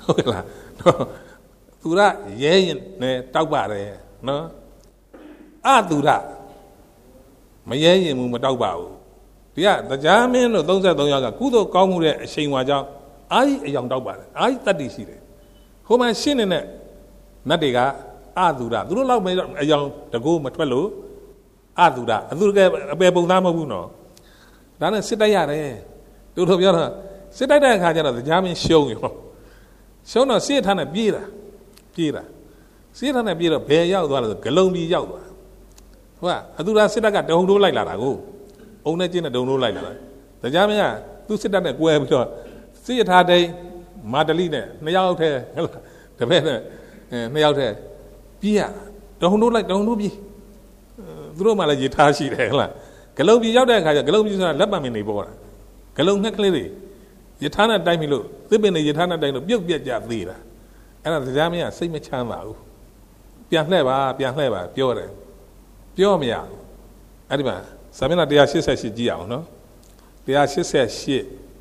ဟုတ်လားသူရရဲရင်နဲ့တောက်ပါတယ်နော်အသူရမရဲရင်ဘူးမတောက်ပါဘူးဒီကတရားမင်းတို့သုံးဆယ်သုံးယောက်ကကုသိုလ်ကောင်းမှုတဲ့အရှိန်ဝါကြောင့်အာကြီးအယောင်တောက်ပါတယ်အာကြီးတတ္တိရှိတယ်ဟိုမှာရှင်းနေတဲ့နတ်တွေကအသူရသူတို့လောက်မအယောင်တကူမထွက်လို့အသူရအသူကအပေပုံသားမဟုတ်ဘူးနော်ဒါနဲ့စစ်တိုက်ရတယ်တို့တို့ပြောတော့စစ်တိုက်တဲ့အခါကျတော့တရားမင်းရှုံးရောရှုံးတော့စစ်ထားနဲ့ပြေးတာပြေးတာစစ်ထားနဲ့ပြေးတော့ဘယ်ရောက်သွားလဲဆိုဂလုံပြည်ရောက်သွားဟုတ်လားအသူရစစ်တပ်ကတုံတိုးလိုက်လာတာကိုအုံနဲ့ကျင်းနဲ့တုံတိုးလိုက်လာတာတရားမင်းကသူ့စစ်တပ်နဲ့ကွဲပြီးတော့စစ်ထားတဲ့မာတလိနဲ့နှစ်ယောက်တည်းဟုတ်လားတပည့်နဲ့နှစ်ယောက်တည်းပြေးရတုံတိုးလိုက်တုံတိုးပြေးသူတို့မှလည်းရထားရှိတယ်ဟုတ်လားဂလုံပြည်ရောက်တဲ့အခါကျဂလုံပြည်ဆိုတာလက်ပံမင်းနေပေါ်တာဂလုံငှက်ကလေးတွေရထားနဲ့တိုက်ပြီလို့သစ်ပင်တွေရထားနဲ့တိုက်လို့ပြုတ်ပြက်ကြသေးတာအဲ့ဒါတရားမင်းကစိတ်မချမ်းသာဘူးပြန်လှည့်ပါပြန်လှည့်ပါပြောတယ်ပြောမရဘူးအဲ့ဒီမှာစာမျက်နှာone eighty-eightကြည့်အောင်နော်one eighty-eight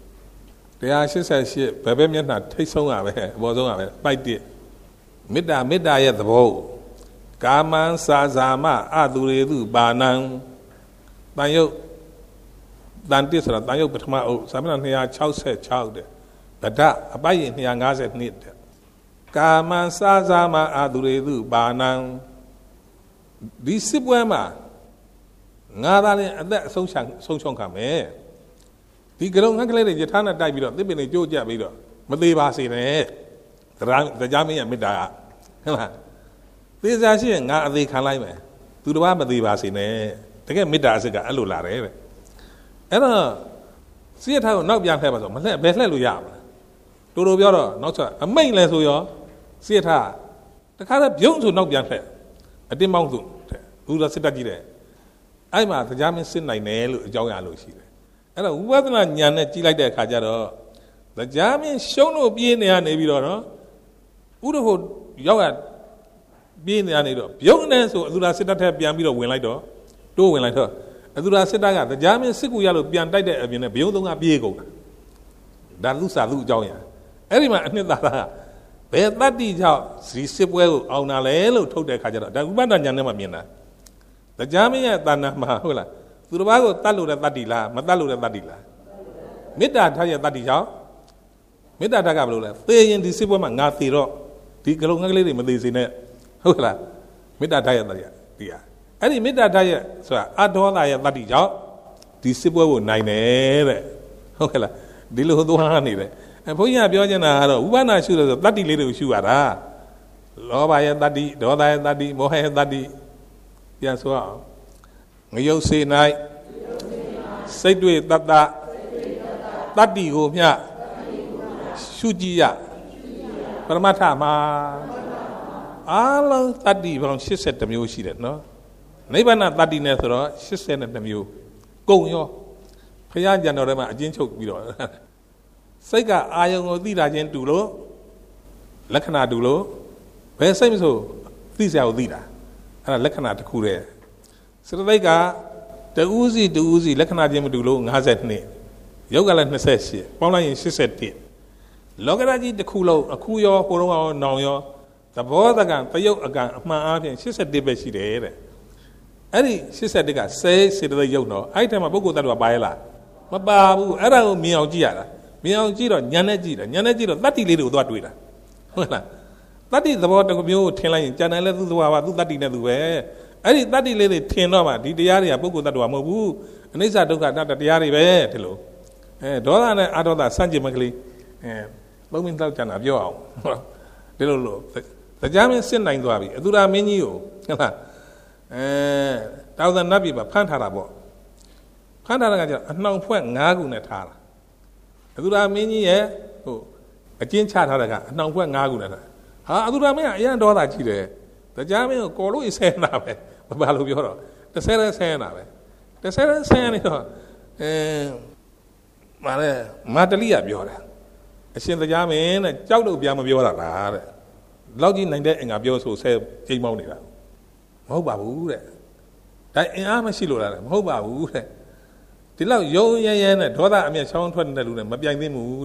one eighty-eightဘယ်ဘက်မျက်နှာထိတ်ဆုံးရပဲအပေါ်ဆုံးရပဲပိုက်တစ်မေတ္တာမေတ္တာရဲ့သဘောကာမံစာဇာမအသူရေသူပါဏံတန်ယုတ်တန်တစ်ဆိုတာတန်ယုတ်ပထမအုပ်စာမျက်နှာtwo sixty-sixတဲ့ဗဒအပိုက်ရင်two fifty-twoတဲ့ကာမံစာဇာမအသူရေသူပါဏံဒီစစ်ပွဲမှာငါသာလည်းအသက်အဆုံးချဆုံးချုံခံမယ်ဒီကရုံငှက်ကလေးတွေယထာနဲ့တိုက်ပြီးတော့သစ်ပင်တွေကြိုးကြပြီးတော့မသေးပါစေနဲ့တရားမင်းရဲ့မေတ္တာကဟုတ်လားသေစားရှိရင်ငါအသေးခံလိုက်မယ်သူတစ်ပါးမသေးပါစေနဲ့တကယ်မေတ္တာအစစ်ကအဲ့လိုလာတယ်တဲ့အဲ့တော့စိရထားကိုနောက်ပြန်လှည့်ပါဆိုမလှည့်ဘယ်လှည့်လို့ရမလဲတူတူပြောတော့နောက်ချက်အမိတ်လဲဆိုရောစိရထားတခါတည်းပြုံးဆိုနောက်ပြန်လှည့်အတင်းမောင်းဆိုတဲ့ဘူးတော့စစ်တက်ကြည့်တယ်အဲ့မှာတရားမင်းစစ်နိုင်တယ်လို့အကြောင်းရလို့ရှိတယ်အဲ့တော့ဝိပဿနာဉာဏ်နဲ့ကြည့်လိုက်တဲ့အခါကျတော့တရားမင်းရှုံးလို့ပြေးနေရနေပြီးတော့နော်ဥဒ္ဓဖို့ရောက်ရပြေးနေရနေတော့ပြုံးနေဆိုအသူရာစစ်တပ်ထက်ပြန်ပြီးတော့ဝင်လိုက်တော့တိုးဝင်လိုက်တော့အသူရာစစ်တပ်ကတရားမင်းစစ်ကူရလို့ပြန်တိုက်တဲ့အပြင်နဲ့ဘယုံသုံးကပြေးကုန်တာဒါလူစာလူအကြောင်းရအဲ့ဒီမှာအနှစ်သာရဘယ်တတ္တိကြောင့်ဒီစစ်ပွဲကိုအောင်တာလဲလို့ထုတ်တဲ့အခါကျတော့ဒါဥပဒနာဉာဏ်နဲ့မှမြင်တာတရားမင်းရဲ့တဏ္ဍာမှာဟုတ်လားသူတစ်ပါးကိုတတ်လို့တဲ့တတ္တိလားမတတ်လို့တဲ့တတ္တိလားမေတ္တာထားရဲ့တတ္တိကြောင့်မေတ္တာထားကဘယ်လိုလဲသေရင်ဒီစစ်ပွဲမှာငါသေတော့ဒီကလုံးငှက်ကလေးတွေမသေးစေနဲ့ဟုတ်လားမေတ္တာထားရဲ့တတ္တိဒီဟာအဲ့ဒီမေတ္တာထားရဲ့ဆိုတာအဒေါသရဲ့တတ္တိကြောင့်ဒီစစ်ပွဲကိုနိုင်တယ်တဲ့ဟုတ်ကဲ့လားဒီလိုသွားနေတယ်အဲဘုန်းကြီးကပြောချင်တာကတော့ဥပနာရှုလို့ဆိုတတ္တိလေးတွေကိုရှုရတာလောဘရဲ့တတ္တိဒေါသရဲ့တတ္တိမောဟရဲ့တတ္တိပြန်ဆိုအောင်ငရုတ်စေ၌စိတ်တွေတတ္တတတ္တိကိုမျှရှုကြည့်ရပရမတ္ထမှာအားလုံးတတ္တိပေါင်းeighty-twoမျိုးရှိတယ်နော်နိဗ္ဗာန်တတ္တိနဲ့ဆိုတော့eighty-twoမျိုးကုန်ရောဘုရားကျန်တော်ထဲမှာအကျဉ်းချုပ်ပြီးတော့စိတ်ကအာယုံကိုသိတာချင်းတူလို့လက္ခဏာတူလို့ဘယ်စိတ်မဆိုသိစရာကိုသိတာအဲ့ဒါလက္ခဏာတစ်ခုတည်းစရတိတ်ကတူးစီတူးစီလက္ခဏာချင်းမတူလို့fifty-twoရုပ်ကလည်းtwenty-eightပေါင်းလိုက်ရင်eighty-oneလောကဓာတ်ကြီးတစ်ခုလုံးအခုရောဟိုတုန်းကရောနောင်ရောသဘောတကံတယုတ်အကံအမှန်အားဖြင့်eighty-oneပဲရှိတယ်တဲ့အဲ့ဒီeighty-oneကစေစေတသိက်ရုပ်တော့အဲ့ဒီထဲမှာပုဂ္ဂိုလ်တ attva ပါရဲ့လားမပါဘူးအဲ့ဒါကိုမြင်အောင်ကြည့်ရတာမြင်အောင်ကြည့်တော့ဉာဏ်နဲ့ကြည့်တယ်ဉာဏ်နဲ့ကြည့်တော့တတ္တိလေးတွေကိုသွားတွေ့တာဟုတ်လားတတ္တိသဘောတစ်မျိုးကိုထင်လိုက်ရင်ဉာဏ်နဲ့လည်းသူ့သဘောပါသူ့တတ္တိနဲ့သူပဲအဲ့ဒီတတ္တိလေးတွေထင်တော့မှဒီတရားတွေကပုဂ္ဂိုလ်တ attva မဟုတ်ဘူးအနိစ္စဒုက္ခအနတ္တတရားတွေပဲဒီလိုအဲဒေါသနဲ့အဒေါသစန့်ကျင်မကလေးအဲသုံးမိနစ်လောက်ကြာတာပြောအောင်ဒီလိုလို့တရားမင်းစစ်နိုင်သွားပြီအသူရာမင်းကြီးကိုဟုတ်လားအဲတောင်သနတ်ပြီပါဖမ်းထားတာပေါ့ဖမ်းထားတဲ့ကကျတော့အနှောင်ဖွဲ့၅ခုနဲ့ထားတာအသူရာမင်းကြီးရဲ့ဟိုအကျဉ်းချထားတဲ့ကအနှောင်ဖွဲ့၅ခုနဲ့ထားဟာအသူရာမင်းကအရန်ဒေါသကြည့်တယ်တရားမင်းကိုကော်လို့ဆဲနေတာပဲဘာလို့ပြောတော့တစ်ဆဲဆဲနေတာပဲတစ်ဆဲဆဲနေတော့အဲမာလဲမာတလိကပြောတာအရှင်တရားမင်းတဲ့ကြောက်လို့ပြမပြောတာလားတဲ့လောက်ကြီးနိုင်တဲ့အင်္ဂါပြောဆိုဆဲချိန်မောင်းနေတာမဟုတ်ပါဘူးတဲ့ဒါအင်အားမရှိလို့လားမဟုတ်ပါဘူးတဲ့ဒီလောက်ရုံရဲရဲနဲ့ဒေါသအမျက်ချောင်းထွက်နေတဲ့လူနဲ့မပြိုင်သိမှုတဲ့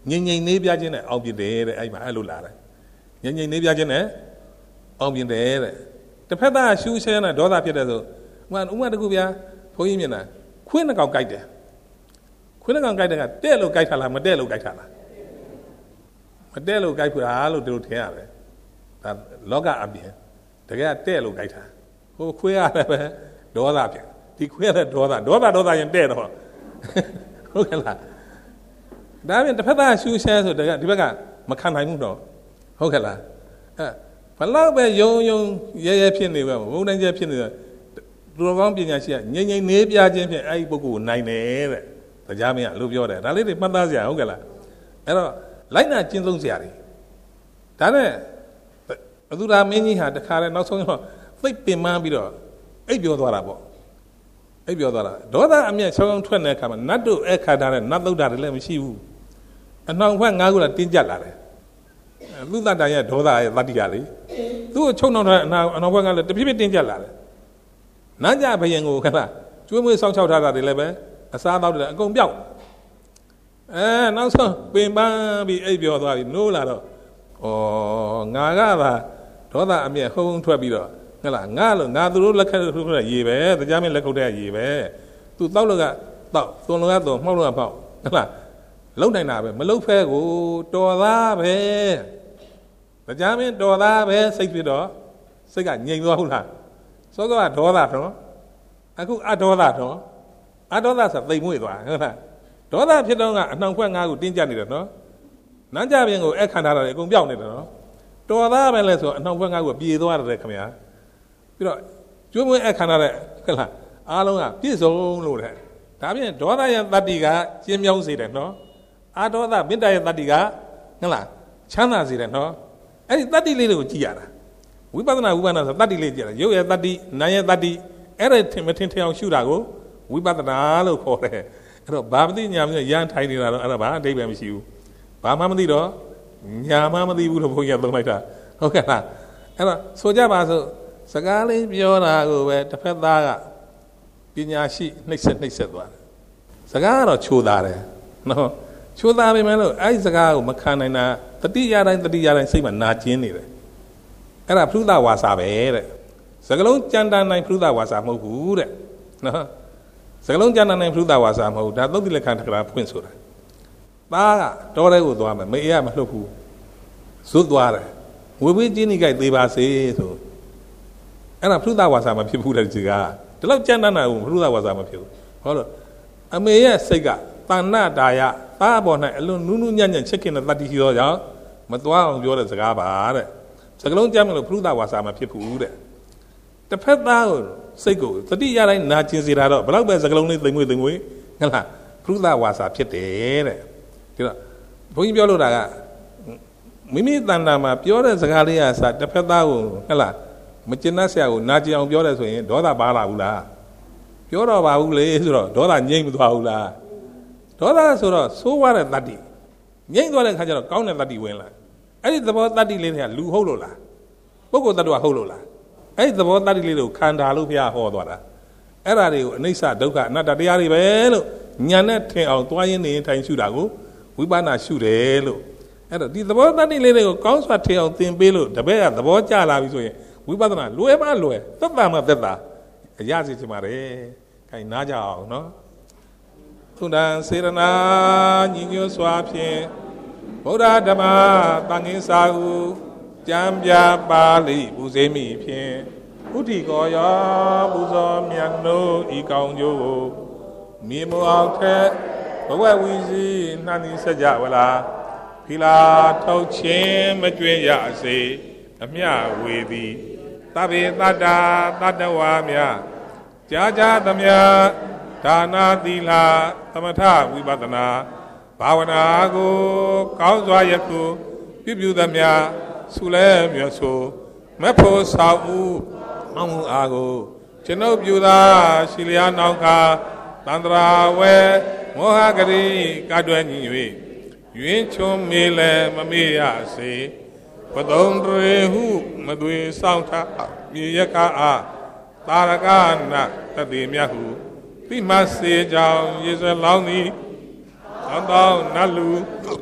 ငြိမ်ငြိမ်နေပြခြင်းနဲ့အောင်ပြတယ်တဲ့အဲ့မှာအဲ့လိုလာတယ်ငြိမ်ငြိမ်နေပြခြင်းနဲ့အောင်ပြတယ်တဲ့တစ်ဖက်သားရှူးရှဲနဲ့ဒေါသဖြစ်တယ်ဆိုဥမာဥမာတကူဗျာဘုန်းကြီးမြင်တာခွင်းနှကောင်ကြိုက်တယ်ခွင်းနှကောင်ကြိုက်တယ်ကတဲ့လို့ကြိုက်တာလားမတဲ့လို့ကြိုက်တာလားမတဲ့လို့ကြိုက်တာလို့တို့ထင်ရတယ်ဒါလောကအပြင်တကယ်ကတဲ့လို့ကြိုက်တာဟိုခွေးရတယ်ပဲဒေါသဖြစ်ဒီခွေးရတဲ့ဒေါသဒေါသဒေါသရင်တဲ့တော့ဟုတ်ကဲ့လားဒါပြင်တစ်ဖက်သားရှူးရှဲဆိုတကယ်ဒီဘက်ကမခံနိုင်ဘူးတော့ဟုတ်ကဲ့လားအဲဘလောက်ပဲယုံယုံရဲရဲဖြစ်နေပဲဘုံတိုင်းကျဖြစ်နေတယ်သူတော်ကောင်းပညာရှိကငြိမ်ငြိမ်နေပြခြင်းဖြင့်အဲ့ဒီပုဂ္ဂိုလ်ကိုနိုင်တယ်တဲ့တရားမင်းကလို့ပြောတယ်ဒါလေးတွေမှတ်သားစရာဟုတ်ကဲ့လားအဲ့တော့လိုက်နာကျင့်သုံးစရာတွေဒါနဲ့ဘသူရာမင်းကြီးဟာတခါလဲနောက်ဆုံးတော့သိပ်ပင်ပန်းပြီးတော့အိပ်ပြောသွားတာပေါ့အိပ်ပြောသွားတာဒေါသအမျက်ချောင်းချောင်းထွက်နေတဲ့အခါမှာနတ်တို့အခါထားတဲ့နတ်သုဒ္ဓတွေလည်းမရှိဘူးအနှောင်ဖက်ငါးခုလည်းတင်းကျပ်လာတယ်လူသတ္တရဲ့ဒေါသရဲ့တတ္တိကလေသူ့ကိုချုပ်နှောင်တဲ့အနှောင်အနှောင်ဖက်ကလည်းတဖြည်းဖြည်းတင်းကျပ်လာတယ်နန်းကြဘယင်ကိုခဏကျွေးမွေးစောင့်ရှောက်ထားတာတွေလည်းပဲအစားတောက်တယ်အကုန်ပြောက်အဲနောက်ဆုံးပင်ပန်းပြီးအိပ်ပြောသွားပြီးနိုးလာတော့ဩငါကသာဒေါသအမျက်ဟုံးထွက်ပြီးတော့ဟဲ့လားငါလို့ငါသူတို့လက်ခက်ထုတ်တဲ့ရေပဲတရားမင်းလက်ခုပ်တဲ့ရေပဲသူတောက်လို့ကတောက်သွန်လို့ကတော့မှောက်လို့ကပေါက်ဟဲ့လားလုံနိုင်တာပဲမလုံဖဲကိုတော်သားပဲတရားမင်းတော်သားပဲစိတ်ဖြစ်တော့စိတ်ကငြိမ်သွားဟုတ်လားစောစောကဒေါသတော့အခုအဒေါသတော့အဒေါသဆိုသိမ်မွေ့သွားဟုတ်လားဒေါသဖြစ်တော့ကအနှောင်ခွက်ငါးခုတင်းကျပ်နေတယ်နော်နန်းကြပြင်ကိုအခန့်ထားတာလေအကုန်ပြောက်နေတယ်နော်တော်သားပဲလဲဆိုအနှောင်ခွက်ငါးခုပြေသွားတယ်ခင်ဗျာပြီးတော့ကျွေးမွေးအခန့်ထားတဲ့ဟုတ်လားအားလုံးကပြည့်စုံလို့တဲ့ဒါပြင်ဒေါသရဲ့တတ္တိကကျင်းမြောင်းစေတယ်နော်အဒေါသမေတ္တာရဲ့တတ္တိကဟုတ်လားချမ်းသာစေတယ်နော်အဲ့ဒီတတ္တိလေးတွေကိုကြည့်ရတာဝိပဿနာဝိပဿနာဆိုတတ္တိလေးကြည့်ရတာရုပ်ရဲ့တတ္တိနာမ်ရဲ့တတ္တိအဲ့ဒါထင်မထင်ထင်အောင်ရှုတာကိုဝိပဿနာလို့ခေါ်တယ်အဲ့တော့ဘာမသိညာမသိရန်ထိုင်နေတာတော့အဲ့ဒါဘာအဓိပ္ပာယ်မရှိဘူးဘာမှမသိတော့ညာမှမသိဘူးလို့ဘုန်းကြီးကသုံးလိုက်တာဟုတ်ကဲ့လားအဲ့တော့ဆိုကြပါစို့စကားလေးပြောတာကိုပဲတစ်ဖက်သားကပညာရှိနှိမ့်ဆက်နှိမ့်ဆက်သွားတယ်စကားကတော့ချိုးသားတယ်နော်ချိုးသားပေမဲ့လို့အဲ့ဒီစကားကိုမခံနိုင်တာတတိယတိုင်းတတိယတိုင်းစိတ်မှာနာကျင်နေတယ်အဲ့ဒါဖုဒ္ဓဝါစာပဲတဲ့စကလုံးကြံတန်နိုင်ဖုဒ္ဓဝါစာမဟုတ်ဘူးတဲ့နော်စကလုံးကြံတန်နိုင်ဖုဒ္ဓဝါစာမဟုတ်ဒါသုတ်တိလက္ခဏာတက္ကရာဖွင့်ဆိုတာသားကတော်တဲ့ကိုသွားမယ်မေအေးကမလှုပ်ဘူးဇွတ်သွားတယ်ဝေဝေးကျင်းနေကြိုက်သေးပါစေဆိုအဲ့ဒါဖုဒ္ဓဝါစာမဖြစ်ဘူးတဲ့ဒီကဒီလောက်ကြံတန်တာကိုဖုဒ္ဓဝါစာမဖြစ်ဘူးဟောတော့အမေရဲ့စိတ်ကတဏ္ဍတာယသားပေါ်၌အလွန်နူးနူးညံ့ညံ့ချစ်ခင်တဲ့တတ္တိရှိသောကြောင့်မသွားအောင်ပြောတဲ့စကားပါတဲ့စကလုံးကြမ်းမလို့ဖုဒ္ဓဝါစာမဖြစ်ဘူးတဲ့တစ်ဖက်သားကိုစိတ်ကိုတတိယတိုင်းနာကျင်စေတာတော့ဘလောက်ပဲစကလုံးလေးသိမ်မွေ့သိမ်မွေ့ဟဲ့လားဖုဒ္ဓဝါစာဖြစ်တယ်တဲ့ဒီတော့ဘုန်းကြီးပြောလို့တာကမိမိတဏ္ဍာမှာပြောတဲ့စကားလေးကစတစ်ဖက်သားကိုဟဲ့လားမကျင်တတ်ဆရာကိုနာကျင်အောင်ပြောတယ်ဆိုရင်ဒေါသပါလာဘူးလားပြောတော့ပါဘူးလေဆိုတော့ဒေါသငြိမ့်မသွားဘူးလားဒေါသဆိုတော့ဆိုးွားတဲ့တတ္တိငြိမ့်သွားတဲ့ခါကျတော့ကောင်းတဲ့တတ္တိဝင်လာအဲ့ဒီသဘောတတ္တိလေးတွေကလူဟုတ်လို့လားပုဂ္ဂိုလ်တ attva ဟုတ်လို့လားအဲ့ဒီသဘောတတ္တိလေးတွေကိုခန္ဓာလို့ဘုရားဟောသွားတာအဲ့ဒါတွေကိုအနိစ္စဒုက္ခအနတ္တတရားတွေပဲလို့ညာနဲ့ထင်အောင်သွားရင်းနေရင်ထိုင်ရှုတာကိုဝိပဿနာရှုတယ်လို့အဲ့တော့ဒီသဘောတတ္တိလေးတွေကိုကောင်းစွာထင်အောင်သင်ပေးလို့တပည့်ကသဘောကျလာပြီဆိုရင်ဝိပဿနာလွယ်မှလွယ်သက်သာမှသက်သာအရစီချင်ပါတယ်ခိုင်နားကြအောင်နော်သုဒ္ဓံစေရနာညီညွတ်စွာဖြင့်ဗုဒ္ဓဓမ္မသံဃာစာဟုကြံပြပါလိပူဇေမိဖြင့်ဥတီကောယောပူဇော်မြတ်နိုးဤကောင်းကျိုးကိုမြေမအောင်ထက်ဘဝဝီစီနှံ့စကြဝလာဖီလာထုတ်ခြင်းမကြွရစေအမြဝေသည်သဗ္ဗေတတ္တာတတ္တဝါမြကြာကြာသမျှဒါနာသီလသမထဝိပဿနာဘာဝနာကိုကောင်းစွာယခုပြုပြုသမျှဆုလဲမြတ်ဆိုမဖို့ဆောက်ဦးမောင်းမှုအားကိုကျွန်ုပ်ပြုသာရှိလျာနောက်ကသန္တရာဝဲမောဟဂရိကတွယ်ညီ၍ယွင်းချုံမေလဲမမေ့ရစေပသုံးရေဟုမသွေဆောင်ထားမြေရကအားတာရကနာတတိမြတ်ဟုပိမစေကြောင့်ရေစလောင်းသည်သောသောနတ်လူ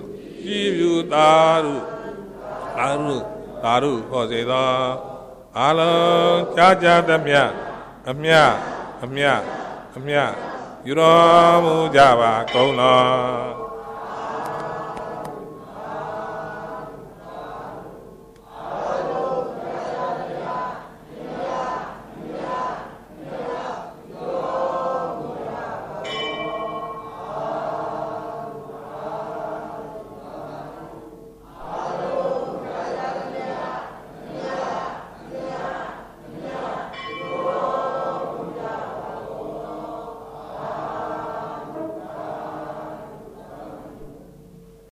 ရှိပြုသာရုသာရုသာရုဟောစေသောအလုံးကြားကြားသမျှအမြအမြအမြယူတော်မူကြပါကုန်လော